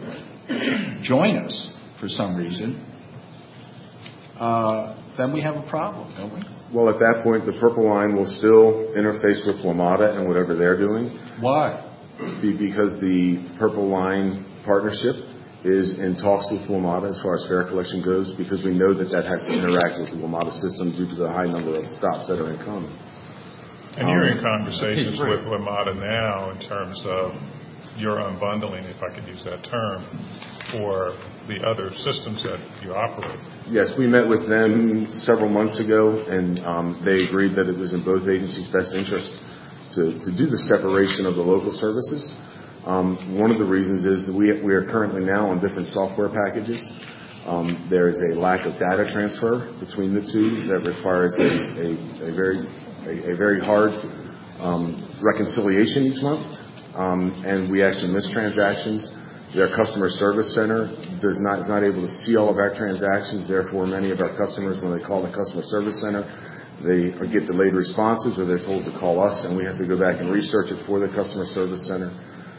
join us for some reason, then we have a problem, don't we? Well, at that point, the Purple Line will still interface with WMATA and whatever they're doing. Why? Because the Purple Line partnership is in talks with WMATA as far as fare collection goes, because we know that has to interact with the WMATA system due to the high number of stops that are in common. And you're in conversations with WMATA now in terms of your unbundling, if I could use that term, for the other systems that you operate. Yes, we met with them several months ago, and they agreed that it was in both agencies' best interest to do the separation of the local services. One of the reasons is that we are currently now on different software packages. There is a lack of data transfer between the two that requires a very hard reconciliation each month, and we actually miss transactions. Their customer service center is not able to see all of our transactions. Therefore, many of our customers, when they call the customer service center, they get delayed responses, or they're told to call us, and we have to go back and research it for the customer service center.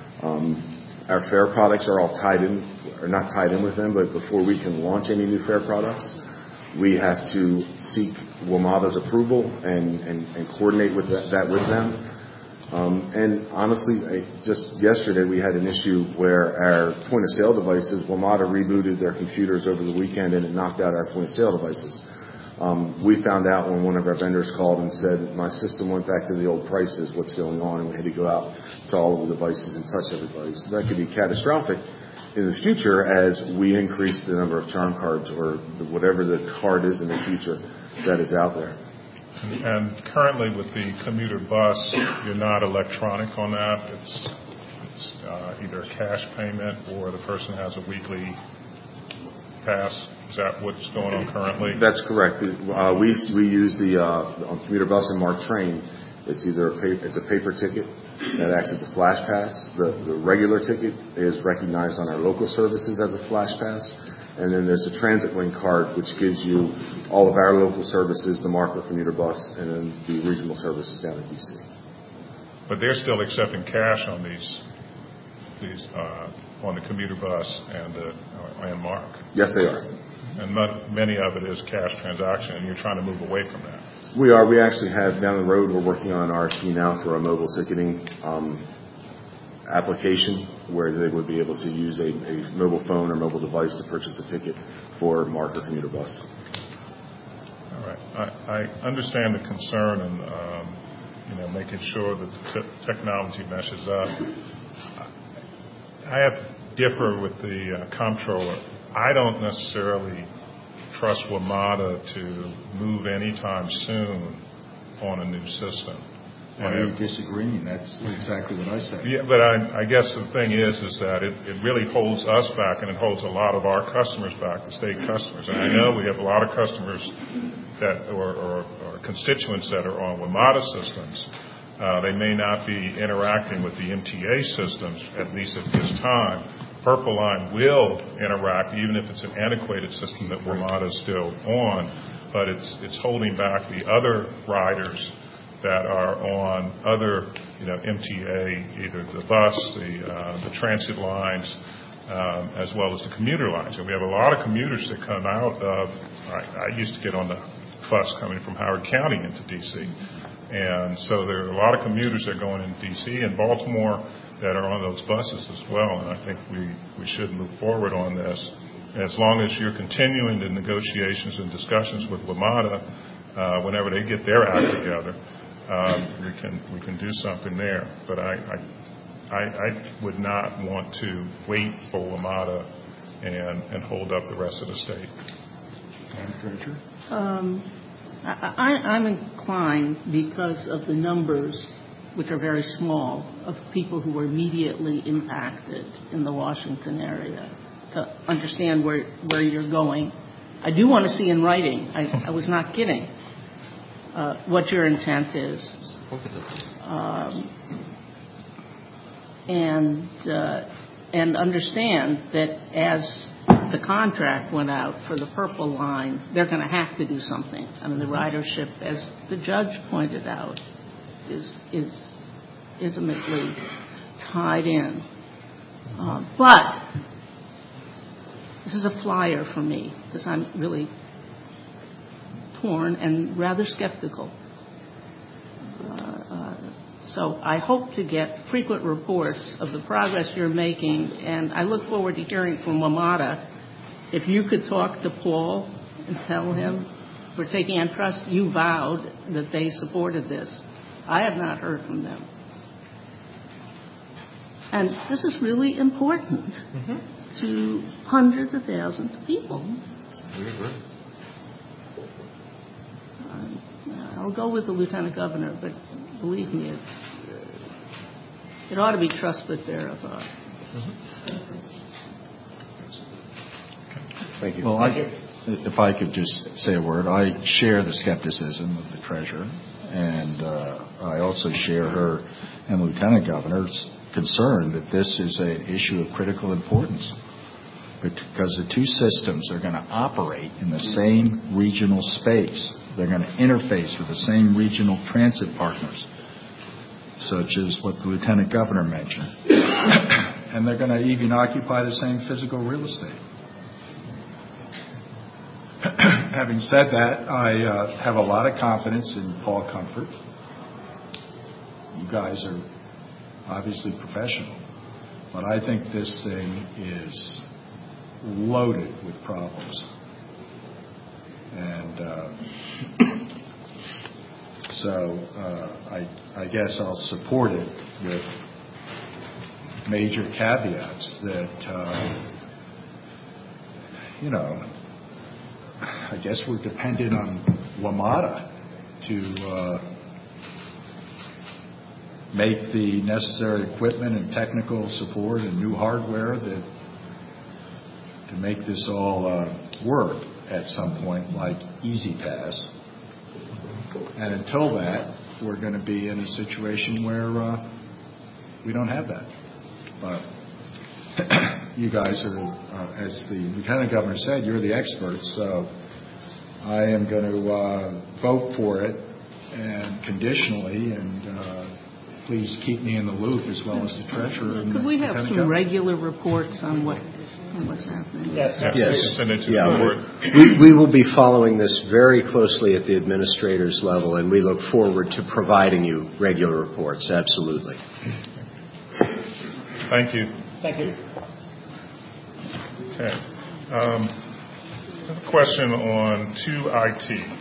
Our fare products are all tied in, or not tied in with them, but before we can launch any new fare products, we have to seek WMATA's approval and coordinate with that with them. And honestly, just yesterday we had an issue where our point-of-sale devices, WMATA rebooted their computers over the weekend, and it knocked out our point-of-sale devices. We found out when one of our vendors called and said, my system went back to the old prices, what's going on? And we had to go out to all of the devices and touch everybody. So that could be catastrophic in the future as we increase the number of charm cards or whatever the card is in the future that is out there. And currently with the commuter bus, you're not electronic on that. It's either a cash payment or the person has a weekly pass. Is that what's going on currently? That's correct. We use on commuter bus and MARC train. It's either it's a paper ticket that acts as a flash pass. The regular ticket is recognized on our local services as a flash pass. And then there's a transit link card, which gives you all of our local services, the MARC or commuter bus, and then the regional services down in D.C. But they're still accepting cash on these on the commuter bus and MARC. Yes, they are. And many of it is cash transaction, and you're trying to move away from that. We are. We actually have down the road, we're working on an RFP now for a mobile ticketing application where they would be able to use a mobile phone or mobile device to purchase a ticket for MARC or commuter bus. All right. I understand the concern and making sure that the technology meshes up. I have to differ with the comptroller. I don't necessarily trust WMATA to move anytime soon on a new system. Why are you disagreeing? That's exactly what I said. Yeah, but I guess the thing is that it really holds us back, and it holds a lot of our customers back, the state customers. And I know we have a lot of customers that or constituents that are on WMATA systems. They may not be interacting with the MTA systems, at least at this time. Purple Line will interact, even if it's an antiquated system that WMATA is still on, but it's holding back the other riders that are on other, MTA, either the bus, the transit lines, as well as the commuter lines. And we have a lot of commuters that come out of, I used to get on the bus coming from Howard County into D.C. And so there are a lot of commuters that are going into D.C. and Baltimore that are on those buses as well. And I think we should move forward on this. And as long as you're continuing the negotiations and discussions with WMATA, whenever they get their act together, we can do something there. But I would not want to wait for WMATA and hold up the rest of the state. I'm inclined, because of the numbers, which are very small, of people who were immediately impacted in the Washington area, to understand where you're going. I do want to see in writing, I was not kidding, what your intent is. And understand that as the contract went out for the Purple Line, they're going to have to do something. I mean, the ridership, as the judge pointed out, is intimately tied in. But this is a flyer for me, because I'm really torn and rather skeptical. So I hope to get frequent reports of the progress you're making, and I look forward to hearing from WMATA. If you could talk to Paul and tell him we're taking on trust, you vowed that they supported this. I have not heard from them. And this is really important to hundreds of thousands of people. We agree. I'll go with the Lieutenant Governor, but believe me, it ought to be trust but verify. Thank you. Well, if I could just say a word, I share the skepticism of the Treasurer, and I also share her and the Lieutenant Governor's concern that this is an issue of critical importance, because the two systems are going to operate in the same regional space. They're going to interface with the same regional transit partners, such as what the Lieutenant Governor mentioned. And they're going to even occupy the same physical real estate. Having said that, I have a lot of confidence in Paul Comfort. You guys are obviously professional, but I think this thing is loaded with problems. And so I guess I'll support it with major caveats that, I guess we're dependent on WMATA to make the necessary equipment and technical support and new hardware that to make this all work at some point, like EasyPass. And until that, we're going to be in a situation where we don't have that. But you guys are, as the Lieutenant Governor said, you're the experts, so I am going to vote for it and conditionally, and please keep me in the loop as well as the Treasurer. Could we have some regular reports on what's happening? Yes. Send it to the board. We will be following this very closely at the administrator's level, and we look forward to providing you regular reports. Absolutely. Thank you. Thank you. Okay. A question on 2IT.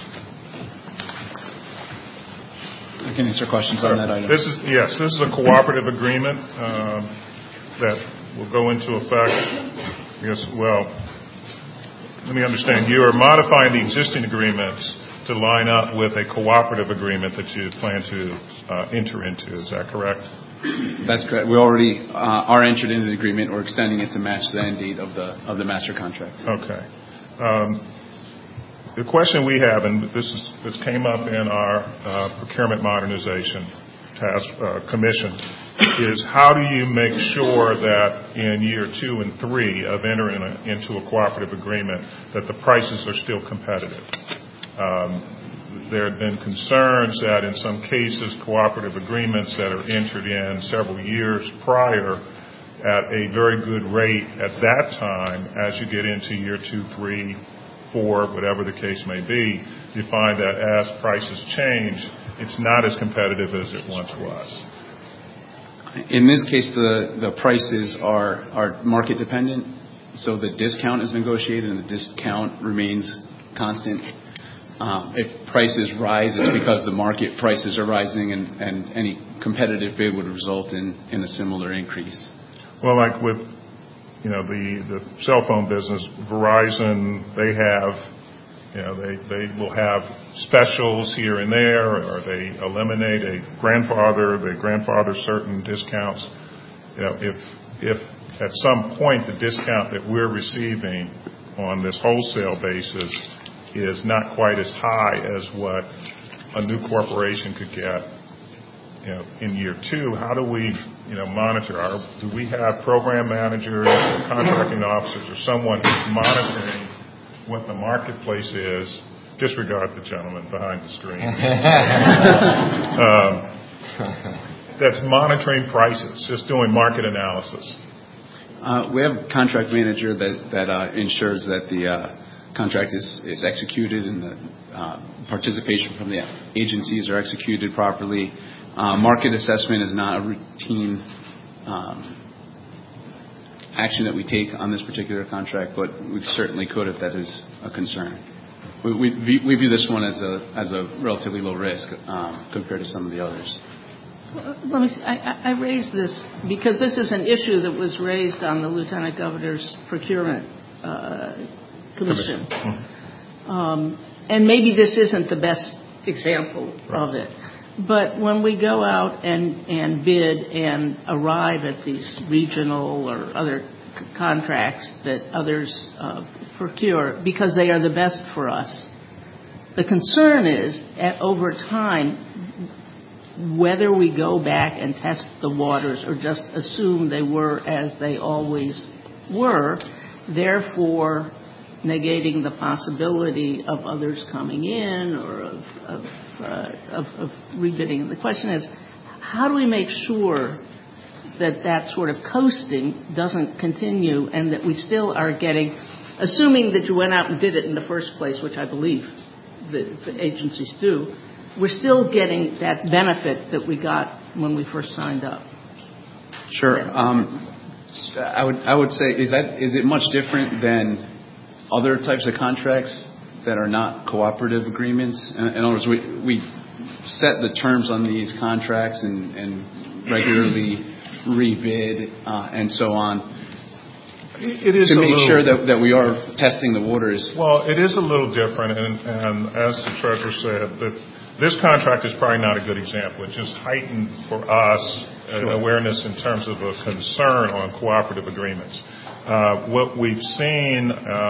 I can answer questions on that item. This is a cooperative agreement that will go into effect. Let me understand. You are modifying the existing agreements to line up with a cooperative agreement that you plan to enter into. Is that correct? That's correct. We already are entered into the agreement. We're extending it to match the end date of the master contract. Okay. The question we have, and this came up in our procurement modernization task commission, is how do you make sure that in year 2 and 3 of entering into a cooperative agreement that the prices are still competitive? There have been concerns that in some cases cooperative agreements that are entered in several years prior at a very good rate at that time, as you get into year 2, 3, 4, whatever the case may be, you find that as prices change, it's not as competitive as it once was. In this case, the prices are market dependent, so the discount is negotiated and the discount remains constant. If prices rise, it's because the market prices are rising, and any competitive bid would result in a similar increase. Well, like with the cell phone business, Verizon, they have, they will have specials here and there, or they eliminate they grandfather certain discounts. If at some point the discount that we're receiving on this wholesale basis is not quite as high as what a new corporation could get, in year 2, how do we, monitor? Do we have program managers, contracting officers, or someone who's monitoring what the marketplace is? Disregard the gentleman behind the screen. That's monitoring prices, just doing market analysis. We have a contract manager that ensures that the contract is executed and the participation from the agencies are executed properly. Market assessment is not a routine action that we take on this particular contract, but we certainly could if that is a concern. we view this one as a relatively low risk compared to some of the others. Let me see. I raised this because this is an issue that was raised on the Lieutenant Governor's Procurement Commission. And maybe this isn't the best example of it. But when we go out and bid and arrive at these regional or other contracts that others procure because they are the best for us, the concern is over time whether we go back and test the waters or just assume they were as they always were, therefore negating the possibility of others coming in or of rebidding. The question is, how do we make sure that that sort of coasting doesn't continue and that we still are getting, assuming that you went out and did it in the first place, which I believe the agencies do, we're still getting that benefit that we got when we first signed up? Sure. I would say, is it much different than other types of contracts that are not cooperative agreements? In other words, we set the terms on these contracts and regularly rebid and so on. It is to make sure that we are testing the waters. Well, it is a little different, and as the Treasurer said, that this contract is probably not a good example. It just heightened for us awareness in terms of a concern on cooperative agreements. What we've seen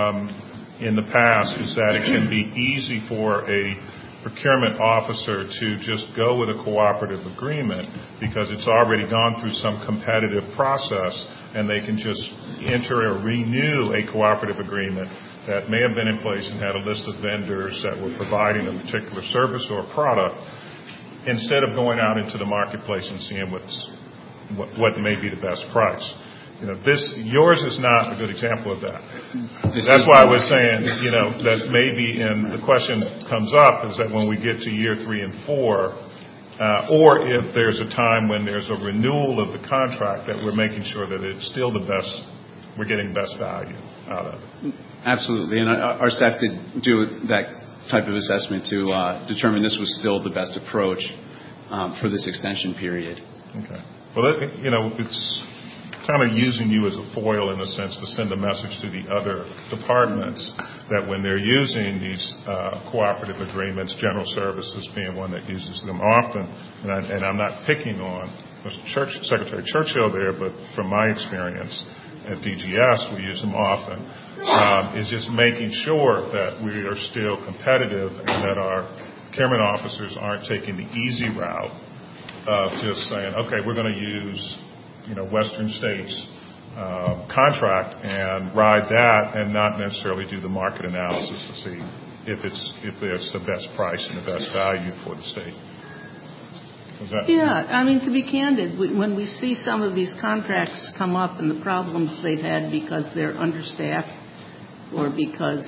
in the past is that it can be easy for a procurement officer to just go with a cooperative agreement because it's already gone through some competitive process, and they can just enter or renew a cooperative agreement that may have been in place and had a list of vendors that were providing a particular service or product, instead of going out into the marketplace and seeing what may be the best price. Yours is not a good example of that. That's why I was saying, that maybe, and the question comes up is that when we get to year 3 and 4, or if there's a time when there's a renewal of the contract, that we're making sure that it's still the best, we're getting best value out of it. Absolutely, and our staff did do that type of assessment to determine this was still the best approach for this extension period. Okay. Well, it's kind of using you as a foil in a sense to send a message to the other departments that when they're using these cooperative agreements, general services being one that uses them often, and I'm not picking on Secretary Churchill there, but from my experience at DGS, we use them often, is just making sure that we are still competitive and that our procurement officers aren't taking the easy route of just saying, okay, we're going to use Western States contract and ride that and not necessarily do the market analysis to see if it's the best price and the best value for the state. Yeah, to be candid, when we see some of these contracts come up and the problems they've had because they're understaffed or because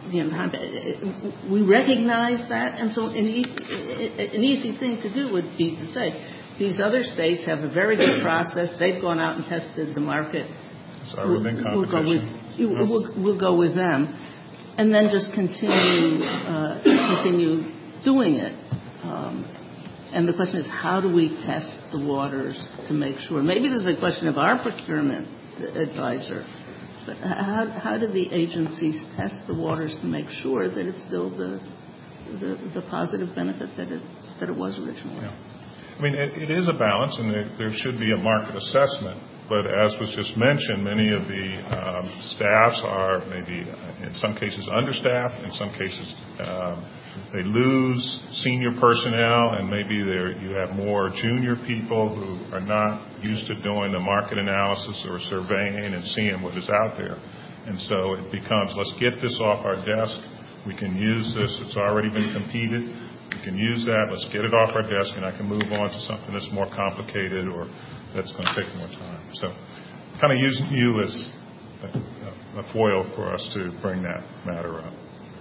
we recognize that, and so an easy thing to do would be to say, these other states have a very good process. They've gone out and tested the market. So within competition. We'll go with them, and then just continue doing it. And the question is, how do we test the waters to make sure? Maybe this is a question of our procurement advisor, but how do the agencies test the waters to make sure that it's still the positive benefit that it was originally? Yeah. It is a balance, and there should be a market assessment. But as was just mentioned, many of the staffs are maybe, in some cases, understaffed. In some cases, they lose senior personnel, and maybe you have more junior people who are not used to doing the market analysis or surveying and seeing what is out there. And so it becomes, let's get this off our desk. We can use this. It's already been competed. We can use that. Let's get it off our desk, and I can move on to something that's more complicated or that's going to take more time. So kind of using you as a foil for us to bring that matter up.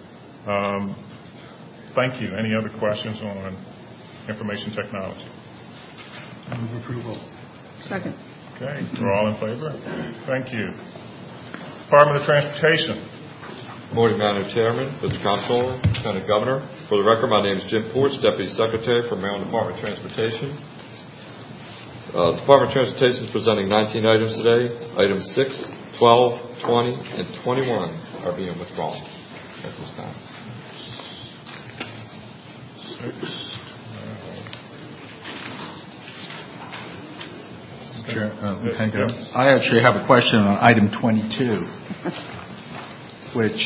Thank you. Any other questions on information technology? Move approval. Second. Okay. We're all in favor? Thank you. Department of Transportation. Good morning, Madam Chairman, Mr. Comptroller, Lieutenant Governor. For the record, my name is Jim Porch, Deputy Secretary for Maryland Department of Transportation. The Department of Transportation is presenting 19 items today. Items 6, 12, 20, and 21 are being withdrawn at this time. 6. I actually have a question on item 22, which,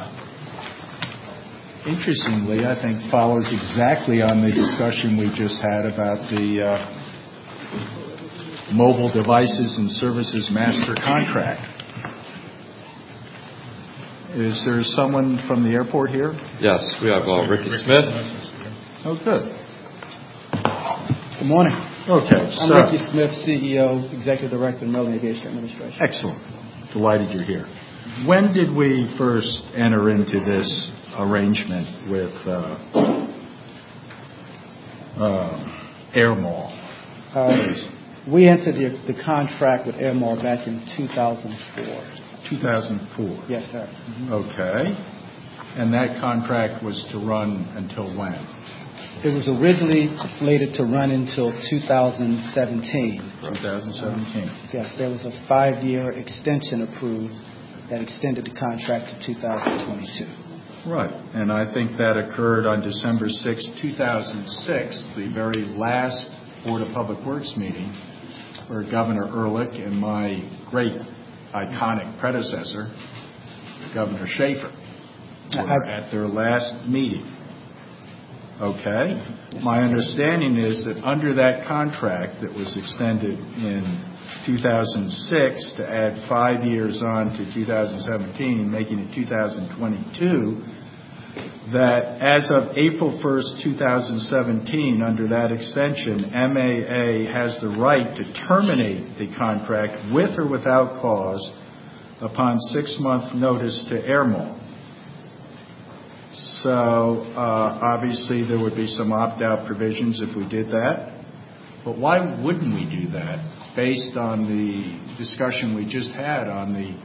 interestingly, I think follows exactly on the discussion we just had about the mobile devices and services master contract. Is there someone from the airport here? Yes, we have Ricky Smith. Oh, good. Good morning. Okay, I'm Ricky Smith, CEO, Executive Director, Maryland Aviation Administration. Excellent. Delighted you're here. When did we first enter into this arrangement with Air Mall? We entered the contract with Air Mall back in 2004. 2004? Yes, sir. Okay. And that contract was to run until when? It was originally slated to run until 2017. 2017. Yes, there was a 5-year extension approved that extended the contract to 2022. Right, and I think that occurred on December 6, 2006, the very last Board of Public Works meeting, where Governor Ehrlich and my great iconic predecessor, Governor Schaefer, were at their last meeting. Okay. My understanding is that under that contract that was extended in 2006 to add 5 years on to 2017, making it 2022, that as of April 1st, 2017, under that extension, MAA has the right to terminate the contract with or without cause upon 6-month notice to Air Mall. So, obviously, there would be some opt-out provisions if we did that. But why wouldn't we do that based on the discussion we just had on the,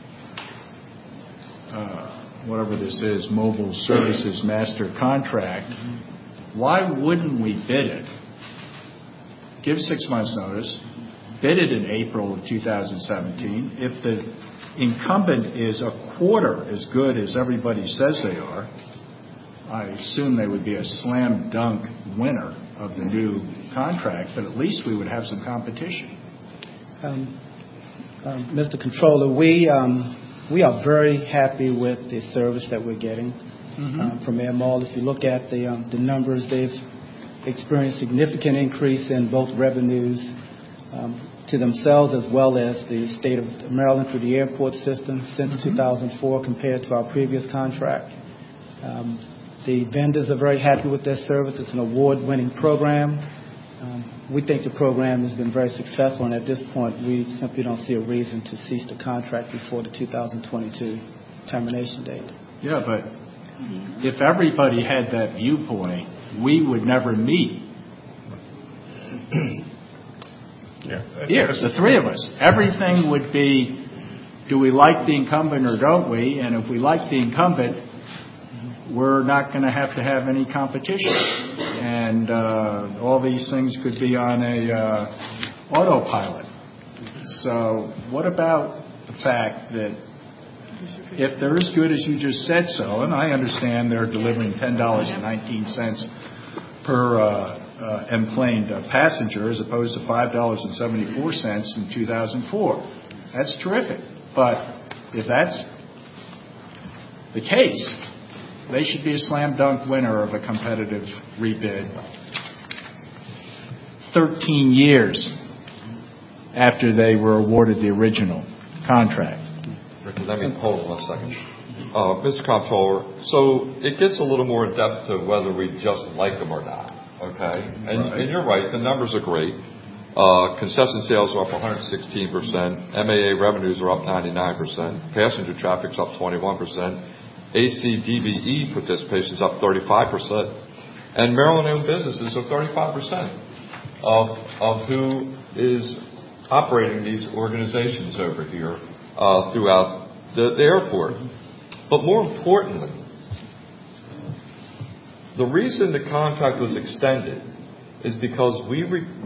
whatever this is, mobile services master contract? Why wouldn't we bid it? Give 6 months notice, bid it in April of 2017. If the incumbent is a quarter as good as everybody says they are, I assume they would be a slam dunk winner of the new contract, but at least we would have some competition. Mr. Controller, we are very happy with the service that we're getting from Air Mall. If you look at the numbers, they've experienced significant increase in both revenues to themselves as well as the state of Maryland through the airport system since 2004 compared to our previous contract. The vendors are very happy with their service. It's an award-winning program. We think the program has been very successful, and at this point, we simply don't see a reason to cease the contract before the 2022 termination date. Yeah, but if everybody had that viewpoint, we would never meet. Here, the three of us. Everything would be, do we like the incumbent or don't we? And if we like the incumbent, we're not going to have any competition. And all these things could be on a autopilot. So what about the fact that if they're as good as you just said so, and I understand they're delivering $10.19 per emplaned passenger as opposed to $5.74 in 2004. That's terrific. But if that's the case, they should be a slam dunk winner of a competitive rebid 13 years after they were awarded the original contract. Ricky, let me hold on 1 second. Mr. Comptroller, so it gets a little more in depth to whether we just like them or not, okay? And you're right, the numbers are great. Concession sales are up 116%. MAA revenues are up 99%. Passenger traffic's up 21%. ACDBE participation's up 35%. And Maryland-owned businesses are 35% of who is operating these organizations over here throughout the airport. But more importantly, the reason the contract was extended is because we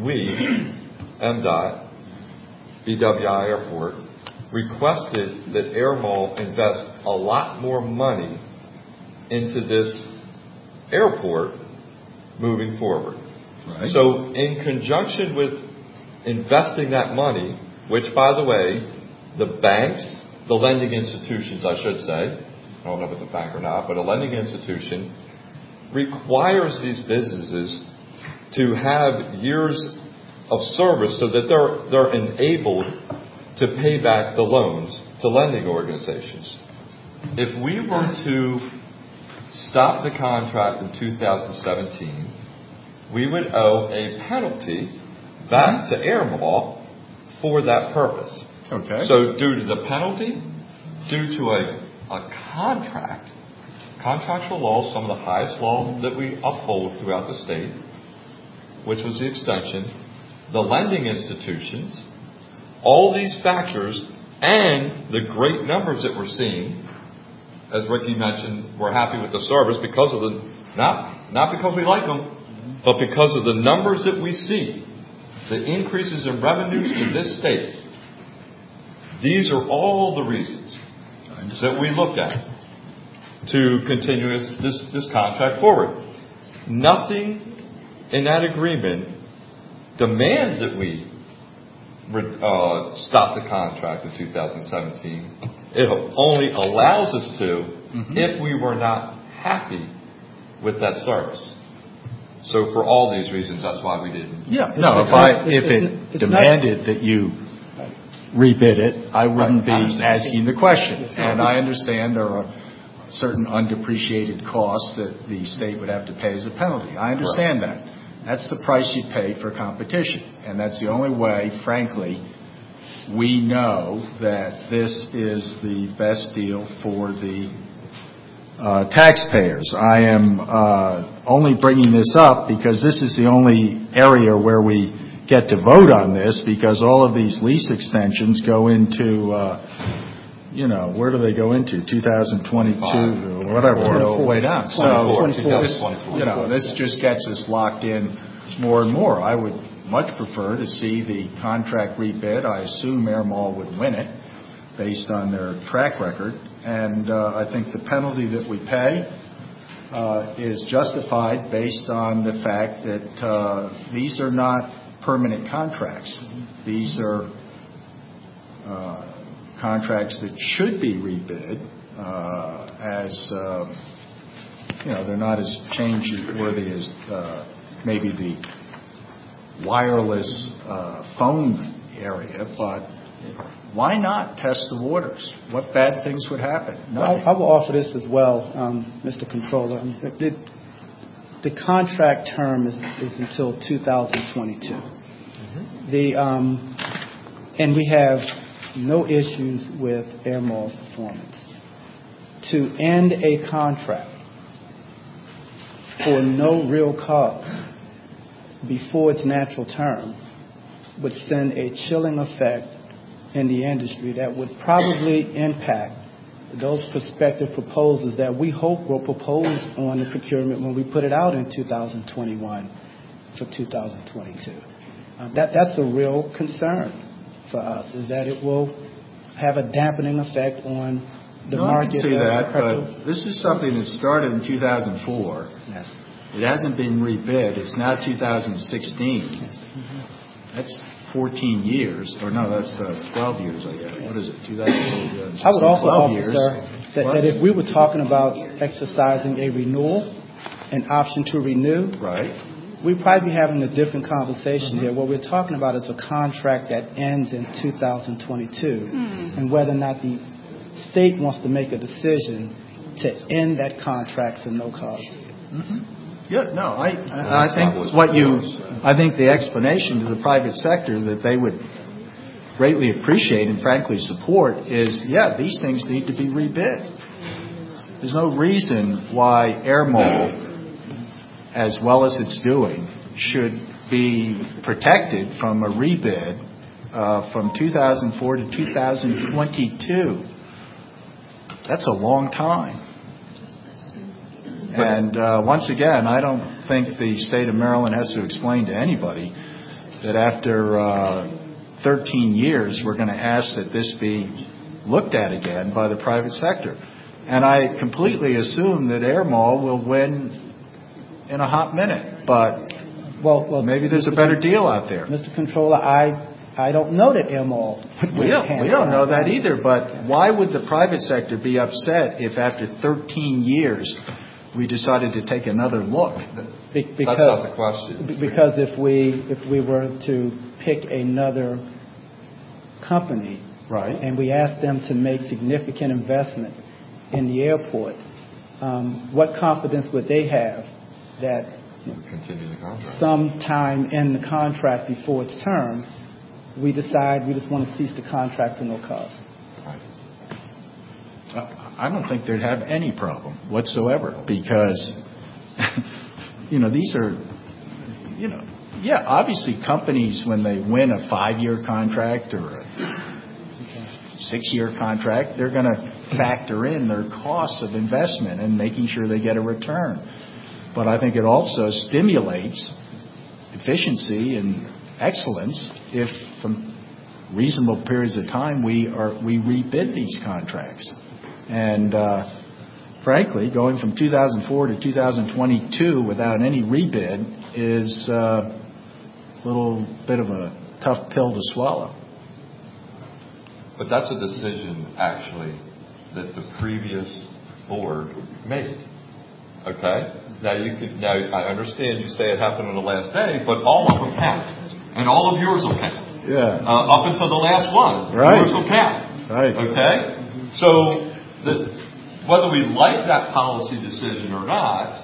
MDOT, BWI Airport, requested that Air Mall invest a lot more money into this airport moving forward. Right. So in conjunction with investing that money, which, by the way, the banks, the lending institutions, I should say, I don't know if it's a bank or not, but a lending institution requires these businesses to have years of service so that they're enabled to pay back the loans to lending organizations. If we were to stop the contract in 2017, we would owe a penalty back to Air Mall for that purpose. Okay. So due to the penalty, due to a contractual law, some of the highest law that we uphold throughout the state, which was the extension, the lending institutions, all these factors, and the great numbers that we're seeing, as Ricky mentioned, we're happy with the service because of not because we like them, but because of the numbers that we see, the increases in revenues to this state. These are all the reasons that we looked at to continue this contract forward. Nothing in that agreement demands that we stop the contract in 2017. It only allows us to if we were not happy with that service. So for all these reasons, that's why we didn't. Yeah. No, if it demanded that you rebid it, I wouldn't be asking the question. And I understand there are certain undepreciated costs that the state would have to pay as a penalty. I understand that. That's the price you pay for competition. And that's the only way, frankly, we know that this is the best deal for the taxpayers. I am only bringing this up because this is the only area where we get to vote on this, because all of these lease extensions go into, where do they go into? 2022 or whatever. Way down. So this just gets us locked in more and more. I would much prefer to see the contract rebid. I assume Air Mall would win it based on their track record. And I think the penalty that we pay is justified based on the fact that these are not permanent contracts. These are contracts that should be rebid they're not as change-worthy as maybe the wireless phone area, but why not test the waters? What bad things would happen? Well, I will offer this as well, Mr. Controller. The contract term is until 2022. And we have no issues with Air Mall's performance. To end a contract for no real cause before its natural term would send a chilling effect in the industry that would probably impact those prospective proposals that we hope will propose on the procurement when we put it out in 2021 for 2022. That's a real concern for us, is that it will have a dampening effect on the market. I can see that, but this is something that started in 2004. Yes. It hasn't been rebid. It's now 2016. Yes. That's 14 years, or no, that's 12 years, I guess. What is it, 2016? I would also offer, sir, that if we were talking about exercising a renewal, an option to renew, right, we'd probably be having a different conversation here. What we're talking about is a contract that ends in 2022, and whether or not the state wants to make a decision to end that contract for no cause. Yeah, no, I think I think the explanation to the private sector that they would greatly appreciate and frankly support is, these things need to be rebid. There's no reason why Air Mall, as well as it's doing, should be protected from a rebid from 2004 to 2022. That's a long time. And once again, I don't think the state of Maryland has to explain to anybody that after 13 years, we're going to ask that this be looked at again by the private sector. And I completely assume that Air Mall will win in a hot minute. But well, maybe there's a better deal out there. Mr. Controller, I don't know that Air Mall would win. We don't know that either. But why would the private sector be upset if after 13 years we decided to take another look? That's not the question. Because if we were to pick another company, right, and we asked them to make significant investment in the airport, what confidence would they have that continue the contract sometime in the contract before its term, we decide we just want to cease the contract for no cost? I don't think they'd have any problem whatsoever because, these are, obviously companies, when they win a 5-year contract or a 6-year contract, they're going to factor in their costs of investment and making sure they get a return. But I think it also stimulates efficiency and excellence if from reasonable periods of time we rebid these contracts. And frankly, going from 2004 to 2022 without any rebid is a little bit of a tough pill to swallow. But that's a decision, actually, that the previous board made. Okay? Now I understand you say it happened on the last day, but all of them count. And all of yours will count. Yeah. Up until the last one, right, yours will count. Right. Okay? So whether we like that policy decision or not,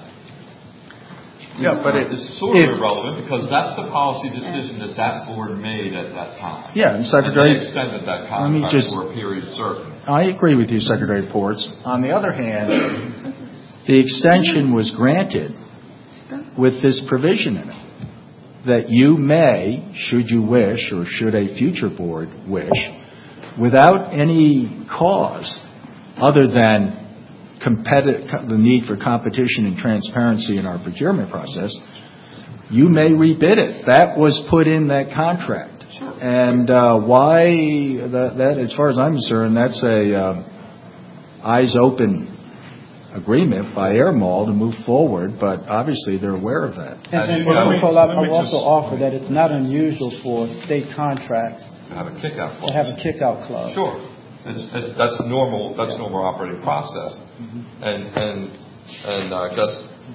but it's sort of irrelevant because that's the policy decision that board made at that time. Yeah, and Secretary, and they extended that contract for a period certain. I agree with you, Secretary Ports. On the other hand, the extension was granted with this provision in it that you may, should you wish, or should a future board wish, without any cause other than the need for competition and transparency in our procurement process, you may rebid it. That was put in that contract. Sure. And why that, as far as I'm concerned, that's a eyes open agreement by Air Mall to move forward, but obviously they're aware of that. And I will also offer that it's not unusual for state contracts to have a kickout clause. To have a kickout clause. Sure. That's normal. That's normal operating process. Mm-hmm. And I guess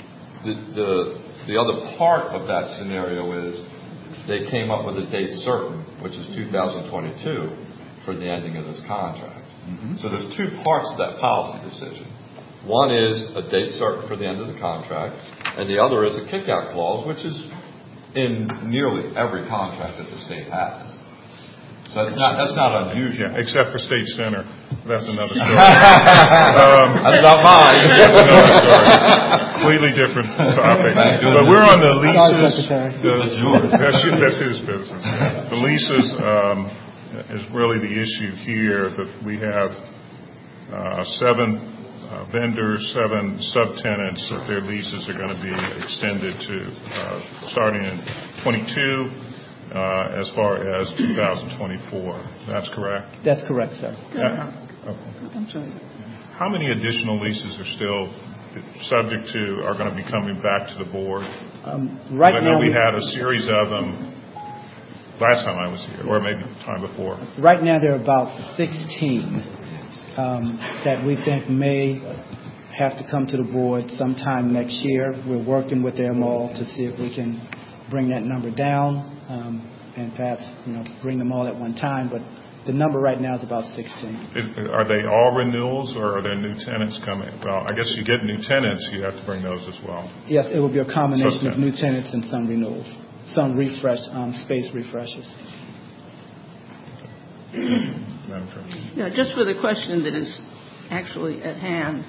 the other part of that scenario is they came up with a date certain, which is 2022, for the ending of this contract. Mm-hmm. So there's two parts to that policy decision. One is a date certain for the end of the contract, and the other is a kickout clause, which is in nearly every contract that the state has. So that's not unusual. Yeah, except for State Center. That's another story. That's not mine. That's another story. Completely different topic. But we're on the leases. That's his business. The leases is really the issue here. That we have 7 vendors, 7 subtenants that their leases are going to be extended to starting in 22. As far as 2024. That's correct? That's correct, sir. I'm sorry. How many additional leases are still subject to, are going to be coming back to the board? Right now, we had a series of them last time I was here, or maybe the time before. Right now, there are about 16 that we think may have to come to the board sometime next year. We're working with Air Mall to see if we can bring that number down. And perhaps bring them all at one time, but the number right now is about 16. Are they all renewals, or are there new tenants coming? Well, I guess you get new tenants, you have to bring those as well. Yes, it will be a combination of new tenants and some renewals, some space refreshes. Just for the question that is actually at hand,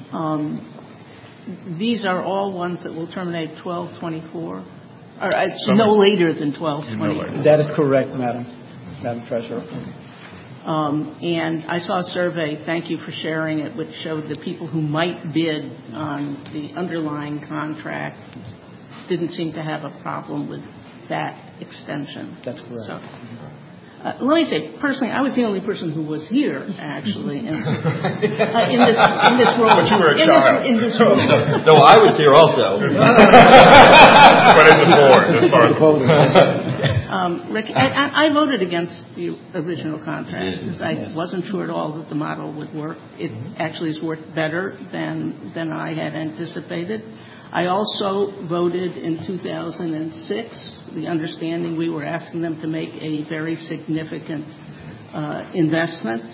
these are all ones that will terminate 12/24. Or no later than 12/24. That is correct, Madam Treasurer. And I saw a survey, thank you for sharing it, which showed the people who might bid on the underlying contract didn't seem to have a problem with that extension. That's correct. So, let me say, personally, I was the only person who was here, actually, in this room. But you were a child. In this room. No, I was here also. But in the board, as far as Rick, I voted against the original contract because I wasn't sure at all that the model would work. It actually has worked better than I had anticipated. I also voted in 2006, the understanding we were asking them to make a very significant investment,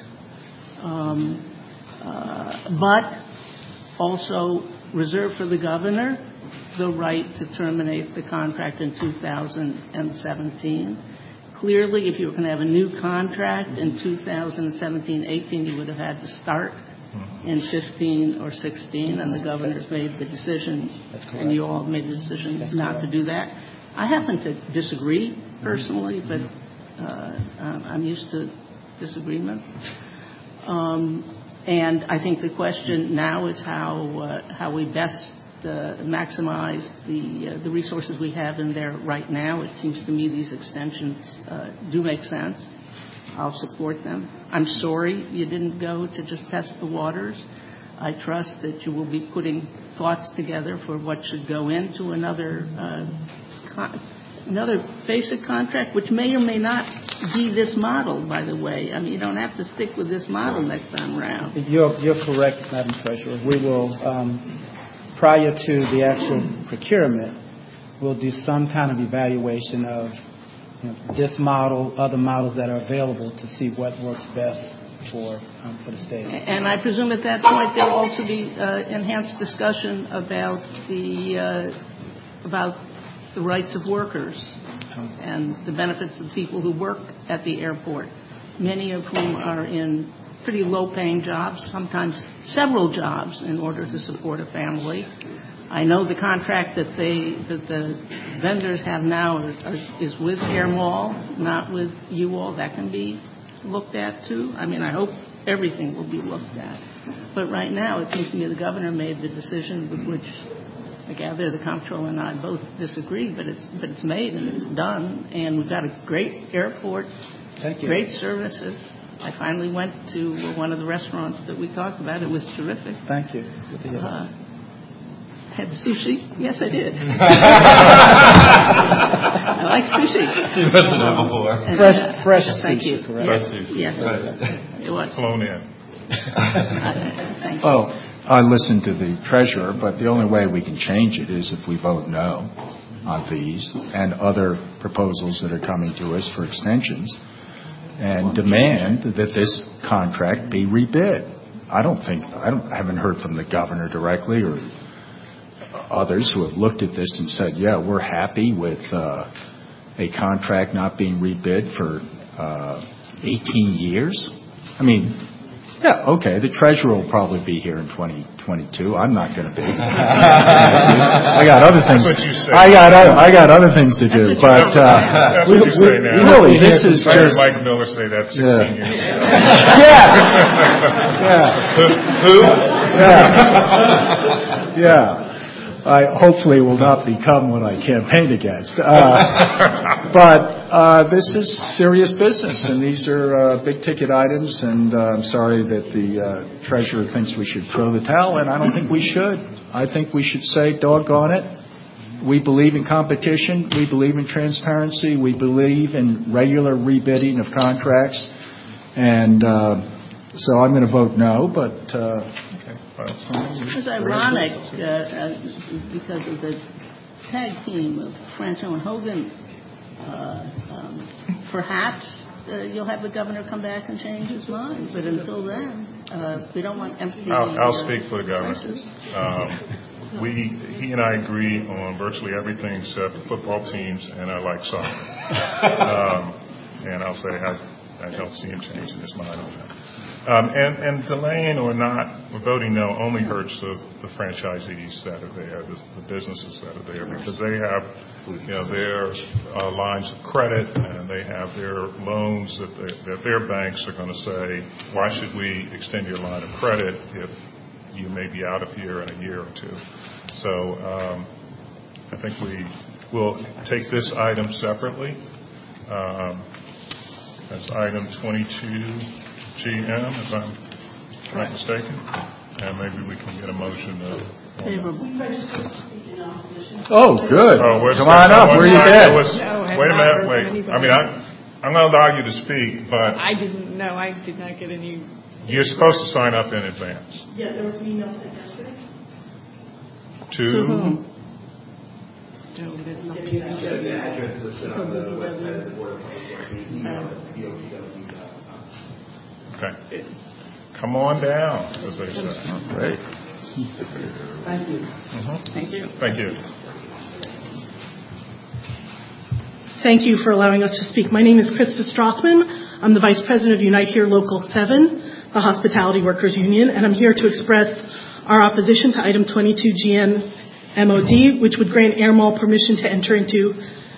but also reserved for the governor the right to terminate the contract in 2017. Clearly, if you were going to have a new contract in 2017-18, you would have had to start in 15 or 16, and the governor's made the decision, and you all made the decision not to do that. I happen to disagree personally, but I'm used to disagreements. And I think the question now is how we best maximize the resources we have in there right now. It seems to me these extensions do make sense. I'll support them. I'm sorry you didn't go to just test the waters. I trust that you will be putting thoughts together for what should go into another basic contract, which may or may not be this model, by the way. I mean, you don't have to stick with this model next time around. You're correct, Madam Treasurer. We will, prior to the actual procurement, we'll do some kind of evaluation of this model, other models that are available to see what works best for the state. And I presume at that point there will also be enhanced discussion about the rights of workers and the benefits of the people who work at the airport, many of whom are in pretty low-paying jobs, sometimes several jobs in order to support a family. I know the contract that the vendors have now is with Air Mall, not with you all. That can be looked at too. I mean, I hope everything will be looked at. But right now, it seems to me the governor made the decision with which I gather the comptroller and I both disagree, but it's made and it's done, and we've got a great airport, great services. I finally went to one of the restaurants that we talked about. It was terrific. Thank you. Had sushi? Yes, I did. I like sushi. You mentioned that before. Fresh thank sushi, you. correct? Yes, Fresh sushi. yes. It was. Flown in. Thank you. Oh, I listened to the treasurer, but the only way we can change it is if we vote no on these and other proposals that are coming to us for extensions and demand that this contract be rebid. I haven't heard from the governor directly or others who have looked at this and said, yeah, we're happy with a contract not being rebid for 18 years. I mean, yeah, okay, the treasurer will probably be here in 2022. I'm not going to be. I got other things. That's what you say. I got other things to do. But that's what you say now. Really, this is just Mike Miller say that 16 years ago. Who? Yeah. I hopefully will not become what I campaigned against. But this is serious business, and these are big-ticket items, and I'm sorry that the treasurer thinks we should throw the towel, and I don't think we should. I think we should say, doggone it, we believe in competition, we believe in transparency, we believe in regular rebidding of contracts, and so I'm going to vote no, but... It's ironic because of the tag team of Franco and Hogan. Perhaps you'll have the governor come back and change his mind. But until then, we don't want empty. I'll speak for the governor. He and I agree on virtually everything except football teams, and I like soccer. And I'll say I don't see him changing his mind on that. And delaying or not, or voting no, only hurts the franchisees that are there, the businesses that are there, because they have, their lines of credit and they have their loans that their banks are going to say, why should we extend your line of credit if you may be out of here in a year or two? So I think we will take this item separately. That's item 22GM, if I'm not mistaken. And maybe we can get a motion to... Oh, good. Come on up. Where are you headed? Wait a minute. I mean, I'm not allowed you to speak, but... I didn't know. I did not get any... You're supposed to sign up in advance. Yeah, there was an email sent yesterday. To whom? Okay. Come on down, as they say. Great. Thank you. Thank you. Thank you. Thank you for allowing us to speak. My name is Krista Strothman. I'm the Vice President of Unite Here Local 7, the Hospitality Workers Union, and I'm here to express our opposition to item 22GM MOD, which would grant Air Mall permission to enter into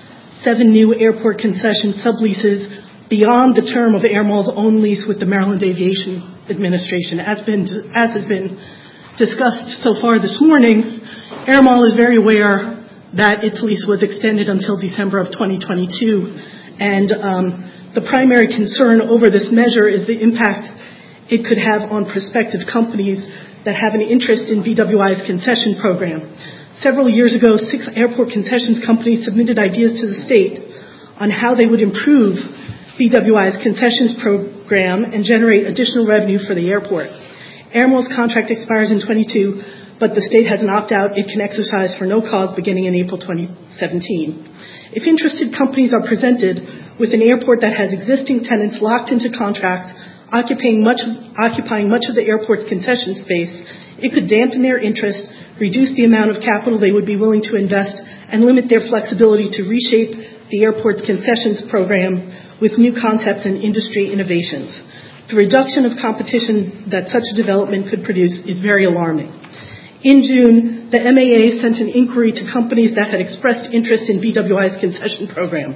7 new airport concession subleases beyond the term of Air Mall's own lease with the Maryland Aviation Administration. As has been discussed so far this morning, Air Mall is very aware that its lease was extended until December of 2022, and the primary concern over this measure is the impact it could have on prospective companies that have an interest in BWI's concession program. Several years ago, 6 airport concessions companies submitted ideas to the state on how they would improve BWI's concessions program and generate additional revenue for the airport. Air Mall's contract expires in 22, but the state has an opt-out it can exercise for no cause beginning in April 2017. If interested companies are presented with an airport that has existing tenants locked into contracts occupying much of the airport's concession space, it could dampen their interest, reduce the amount of capital they would be willing to invest, and limit their flexibility to reshape the airport's concessions program with new concepts and industry innovations. The reduction of competition that such a development could produce is very alarming. In June, the MAA sent an inquiry to companies that had expressed interest in BWI's concession program.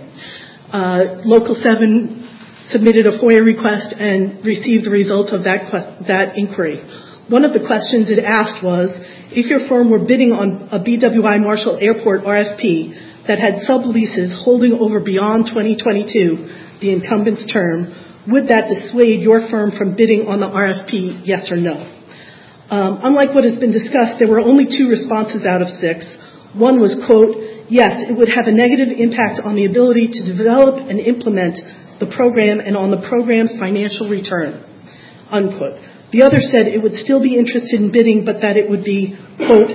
Local 7 submitted a FOIA request and received the results of that inquiry. One of the questions it asked was, if your firm were bidding on a BWI Marshall Airport RFP that had subleases holding over beyond 2022, the incumbent's term, would that dissuade your firm from bidding on the RFP, yes or no? Unlike what has been discussed, there were only 2 responses out of 6. One was, quote, yes, it would have a negative impact on the ability to develop and implement the program and on the program's financial return, unquote. The other said it would still be interested in bidding, but that it would be, quote,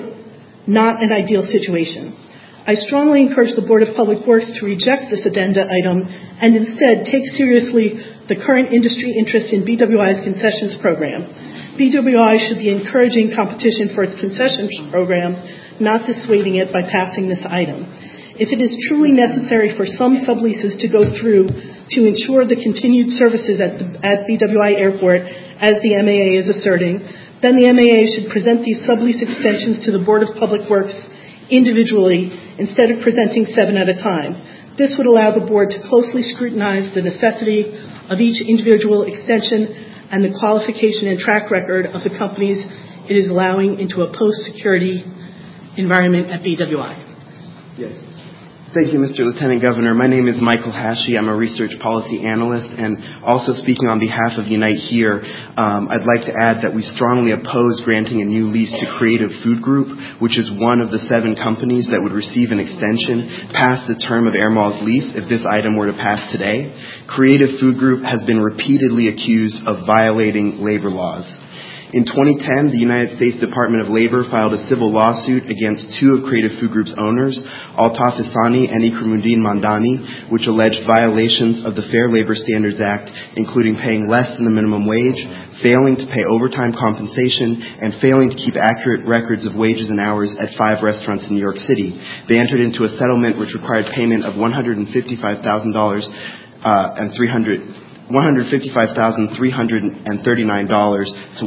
not an ideal situation. I strongly encourage the Board of Public Works to reject this addenda item and instead take seriously the current industry interest in BWI's concessions program. BWI should be encouraging competition for its concessions program, not dissuading it by passing this item. If it is truly necessary for some subleases to go through to ensure the continued services at BWI Airport, as the MAA is asserting, then the MAA should present these sublease extensions to the Board of Public Works individually instead of presenting 7 at a time. This would allow the board to closely scrutinize the necessity of each individual extension and the qualification and track record of the companies it is allowing into a post-security environment at BWI. Yes. Thank you, Mr. Lieutenant Governor. My name is Michael Hashi. I'm a research policy analyst, and also speaking on behalf of Unite Here, I'd like to add that we strongly oppose granting a new lease to Creative Food Group, which is one of the 7 companies that would receive an extension past the term of Air Mall's lease if this item were to pass today. Creative Food Group has been repeatedly accused of violating labor laws. In 2010, the United States Department of Labor filed a civil lawsuit against 2 of Creative Food Group's owners, Altaf Isani and Ikramudin Mandani, which alleged violations of the Fair Labor Standards Act, including paying less than the minimum wage, failing to pay overtime compensation, and failing to keep accurate records of wages and hours at 5 restaurants in New York City. They entered into a settlement which required payment of $155,000 and $155,339 to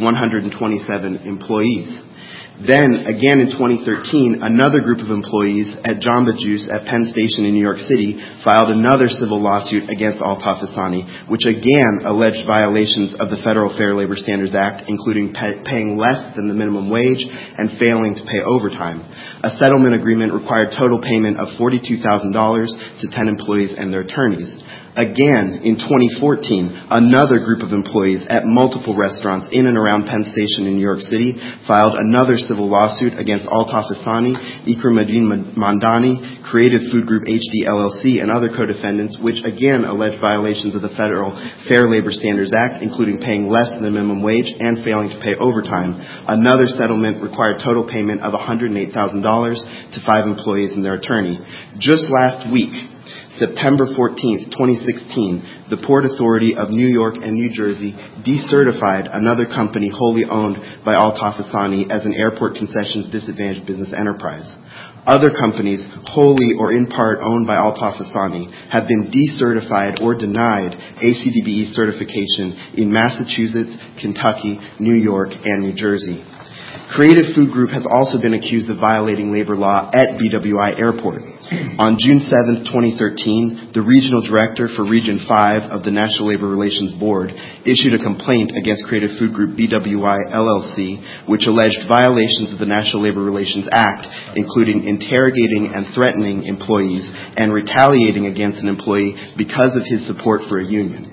127 employees. Then, again in 2013, another group of employees at Jamba Juice at Penn Station in New York City filed another civil lawsuit against Altaf Hassani, which again alleged violations of the Federal Fair Labor Standards Act, including paying less than the minimum wage and failing to pay overtime. A settlement agreement required total payment of $42,000 to 10 employees and their attorneys. Again, in 2014, another group of employees at multiple restaurants in and around Penn Station in New York City filed another civil lawsuit against Altaf Hassani, Ikrimuddin Mandani, Creative Food Group HD LLC, and other co-defendants, which again alleged violations of the Federal Fair Labor Standards Act, including paying less than the minimum wage and failing to pay overtime. Another settlement required total payment of $108,000 to 5 employees and their attorney. Just last week, September 14th, 2016, the Port Authority of New York and New Jersey decertified another company wholly owned by Altaf Hassani as an airport concessions disadvantaged business enterprise. Other companies, wholly or in part owned by Altaf Hassani, have been decertified or denied ACDBE certification in Massachusetts, Kentucky, New York, and New Jersey. Creative Food Group has also been accused of violating labor law at BWI Airport. On June 7, 2013, the Regional Director for Region 5 of the National Labor Relations Board issued a complaint against Creative Food Group BWI LLC, which alleged violations of the National Labor Relations Act, including interrogating and threatening employees and retaliating against an employee because of his support for a union.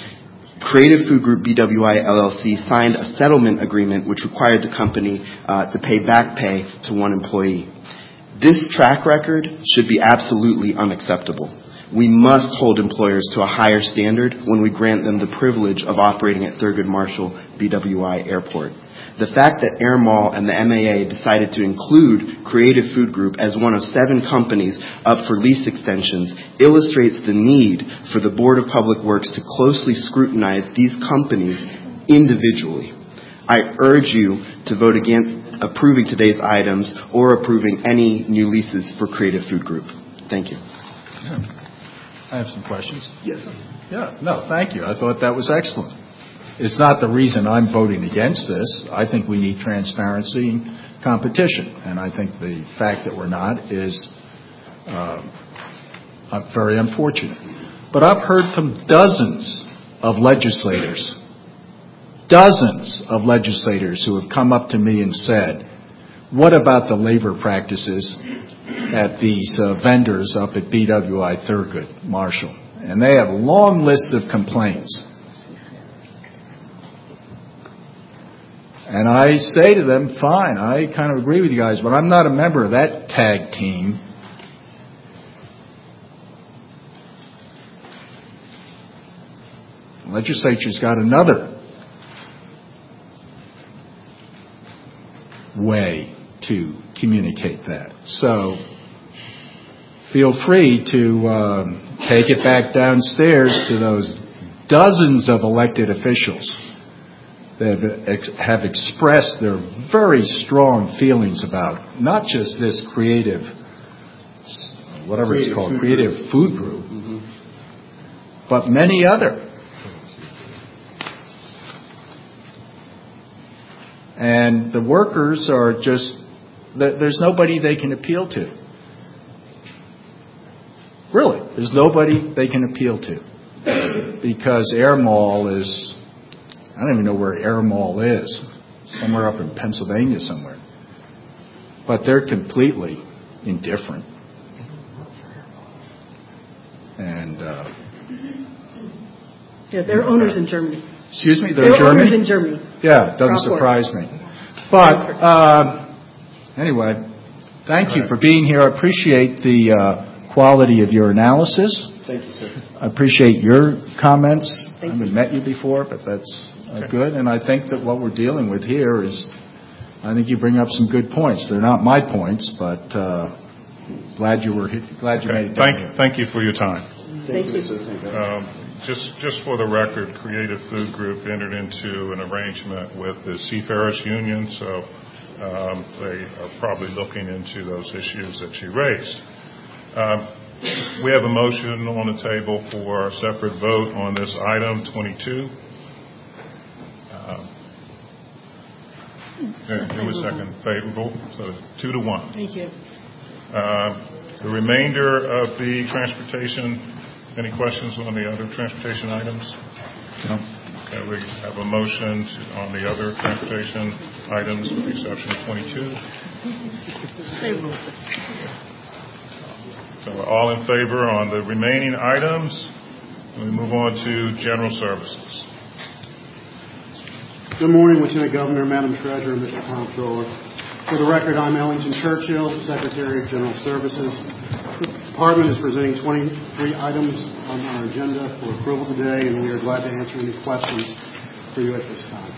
Creative Food Group BWI LLC signed a settlement agreement which required the company to pay back pay to one employee. This track record should be absolutely unacceptable. We must hold employers to a higher standard when we grant them the privilege of operating at Thurgood Marshall BWI Airport. The fact that Air Mall and the MAA decided to include Creative Food Group as one of 7 companies up for lease extensions illustrates the need for the Board of Public Works to closely scrutinize these companies individually. I urge you to vote against approving today's items or approving any new leases for Creative Food Group. Thank you. I have some questions. Yes. Yeah, no, thank you. I thought that was excellent. It's not the reason I'm voting against this. I think we need transparency and competition. And I think the fact that we're not is very unfortunate. But I've heard from dozens of legislators who have come up to me and said, what about the labor practices at these vendors up at BWI Thurgood Marshall? And they have long lists of complaints. And I say to them, fine, I kind of agree with you guys, but I'm not a member of that tag team. The legislature's got another way to communicate that. So feel free to take it back downstairs to those dozens of elected officials that have expressed their very strong feelings about not just this creative, whatever it's called, Creative Food Group, but many other. And the workers are just, there's nobody they can appeal to. Really, there's nobody they can appeal to. Because Air Mall is, I don't even know where Air Mall is. Somewhere up in Pennsylvania somewhere. But they're completely indifferent. And yeah, they're owners in Germany. Excuse me, they're owners in Germany. Yeah, it doesn't surprise me. But anyway, thank you for being here. I appreciate the quality of your analysis. Thank you, sir. I appreciate your comments. I haven't met you before, but that's good. And I think that what we're dealing with here is, I think you bring up some good points. They're not my points, but glad you made it down here. Thank you for your time. Thank you, sir. Just for the record, Creative Food Group entered into an arrangement with the Seafarers Union, so they are probably looking into those issues that you raised. We have a motion on the table for a separate vote on this item 22. It was second favorable, so 2-1. Thank you. The remainder of the transportation, any questions on the other transportation items? No. Okay, we have a motion on the other transportation items with the exception of 22. Favorable. So we're all in favor on the remaining items. We move on to general services. Good morning, Lieutenant Governor, Madam Treasurer, Mr. Comptroller. For the record, I'm Ellington Churchill, Secretary of General Services. The Department is presenting 23 items on our agenda for approval today, and we are glad to answer any questions for you at this time.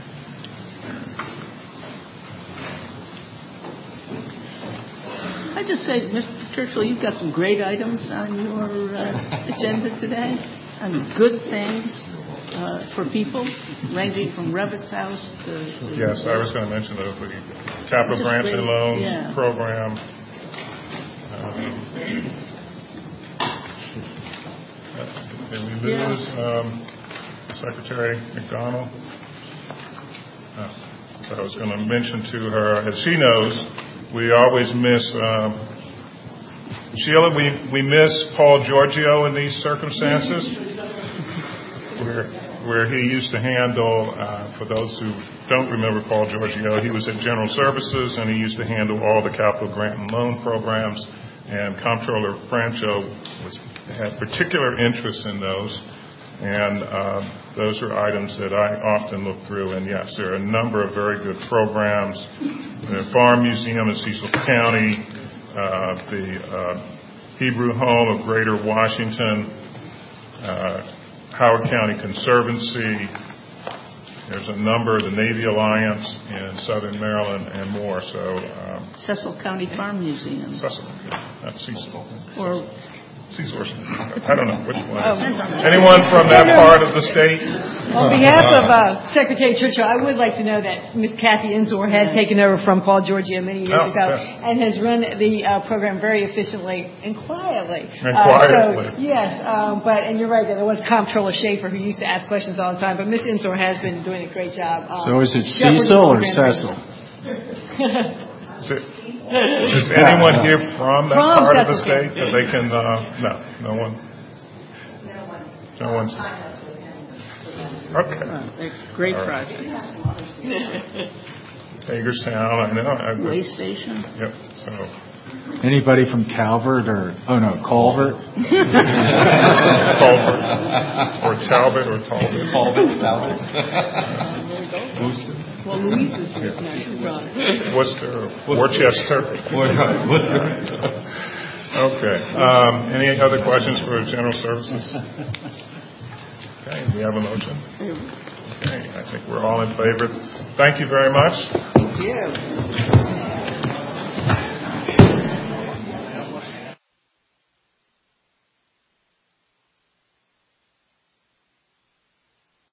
I just say, Mr. Churchill, you've got some great items on your agenda today, and good things for people, ranging from Revit's house to... Yes, I was going to mention the capital grants and loans program. Did we lose Secretary McDonald? I was going to mention to her, as she knows, we always miss Sheila. We miss Paul Giorgio in these circumstances, where he used to handle. For those who don't remember Paul Giorgio, he was at General Services and he used to handle all the capital grant and loan programs. And Comptroller Francho had particular interest in those. And those are items that I often look through. And yes, there are a number of very good programs. The Farm Museum in Cecil County, the Hebrew Home of Greater Washington, Howard County Conservancy. There's a number, the Navy Alliance in Southern Maryland, and more. So Cecil County Farm Museum. Cecil, not Cecil. Or Cecil. I don't know which one. Anyone from that part of the state? On behalf of Secretary Churchill, I would like to know that Ms. Kathy Insor had taken over from Paul Giorgio many years ago and has run the program very efficiently and quietly. So, yes, and you're right that there was Comptroller Schaefer who used to ask questions all the time, but Ms. Insor has been doing a great job. So is it Cecil or Cecil? Is anyone here from that part of the state that they can? No one. No one's. Okay. Great project. Hagerstown, I know. Way station. Yep. So. Anybody from Calvert or Culvert? Culvert. Or Talbot or Talbot. Talbot. Worcester. Well, Louise is here. Worcester. Worcester. Okay. Any other questions for General Services? Okay. We have a motion. Okay. I think we're all in favor. Thank you very much. Thank you.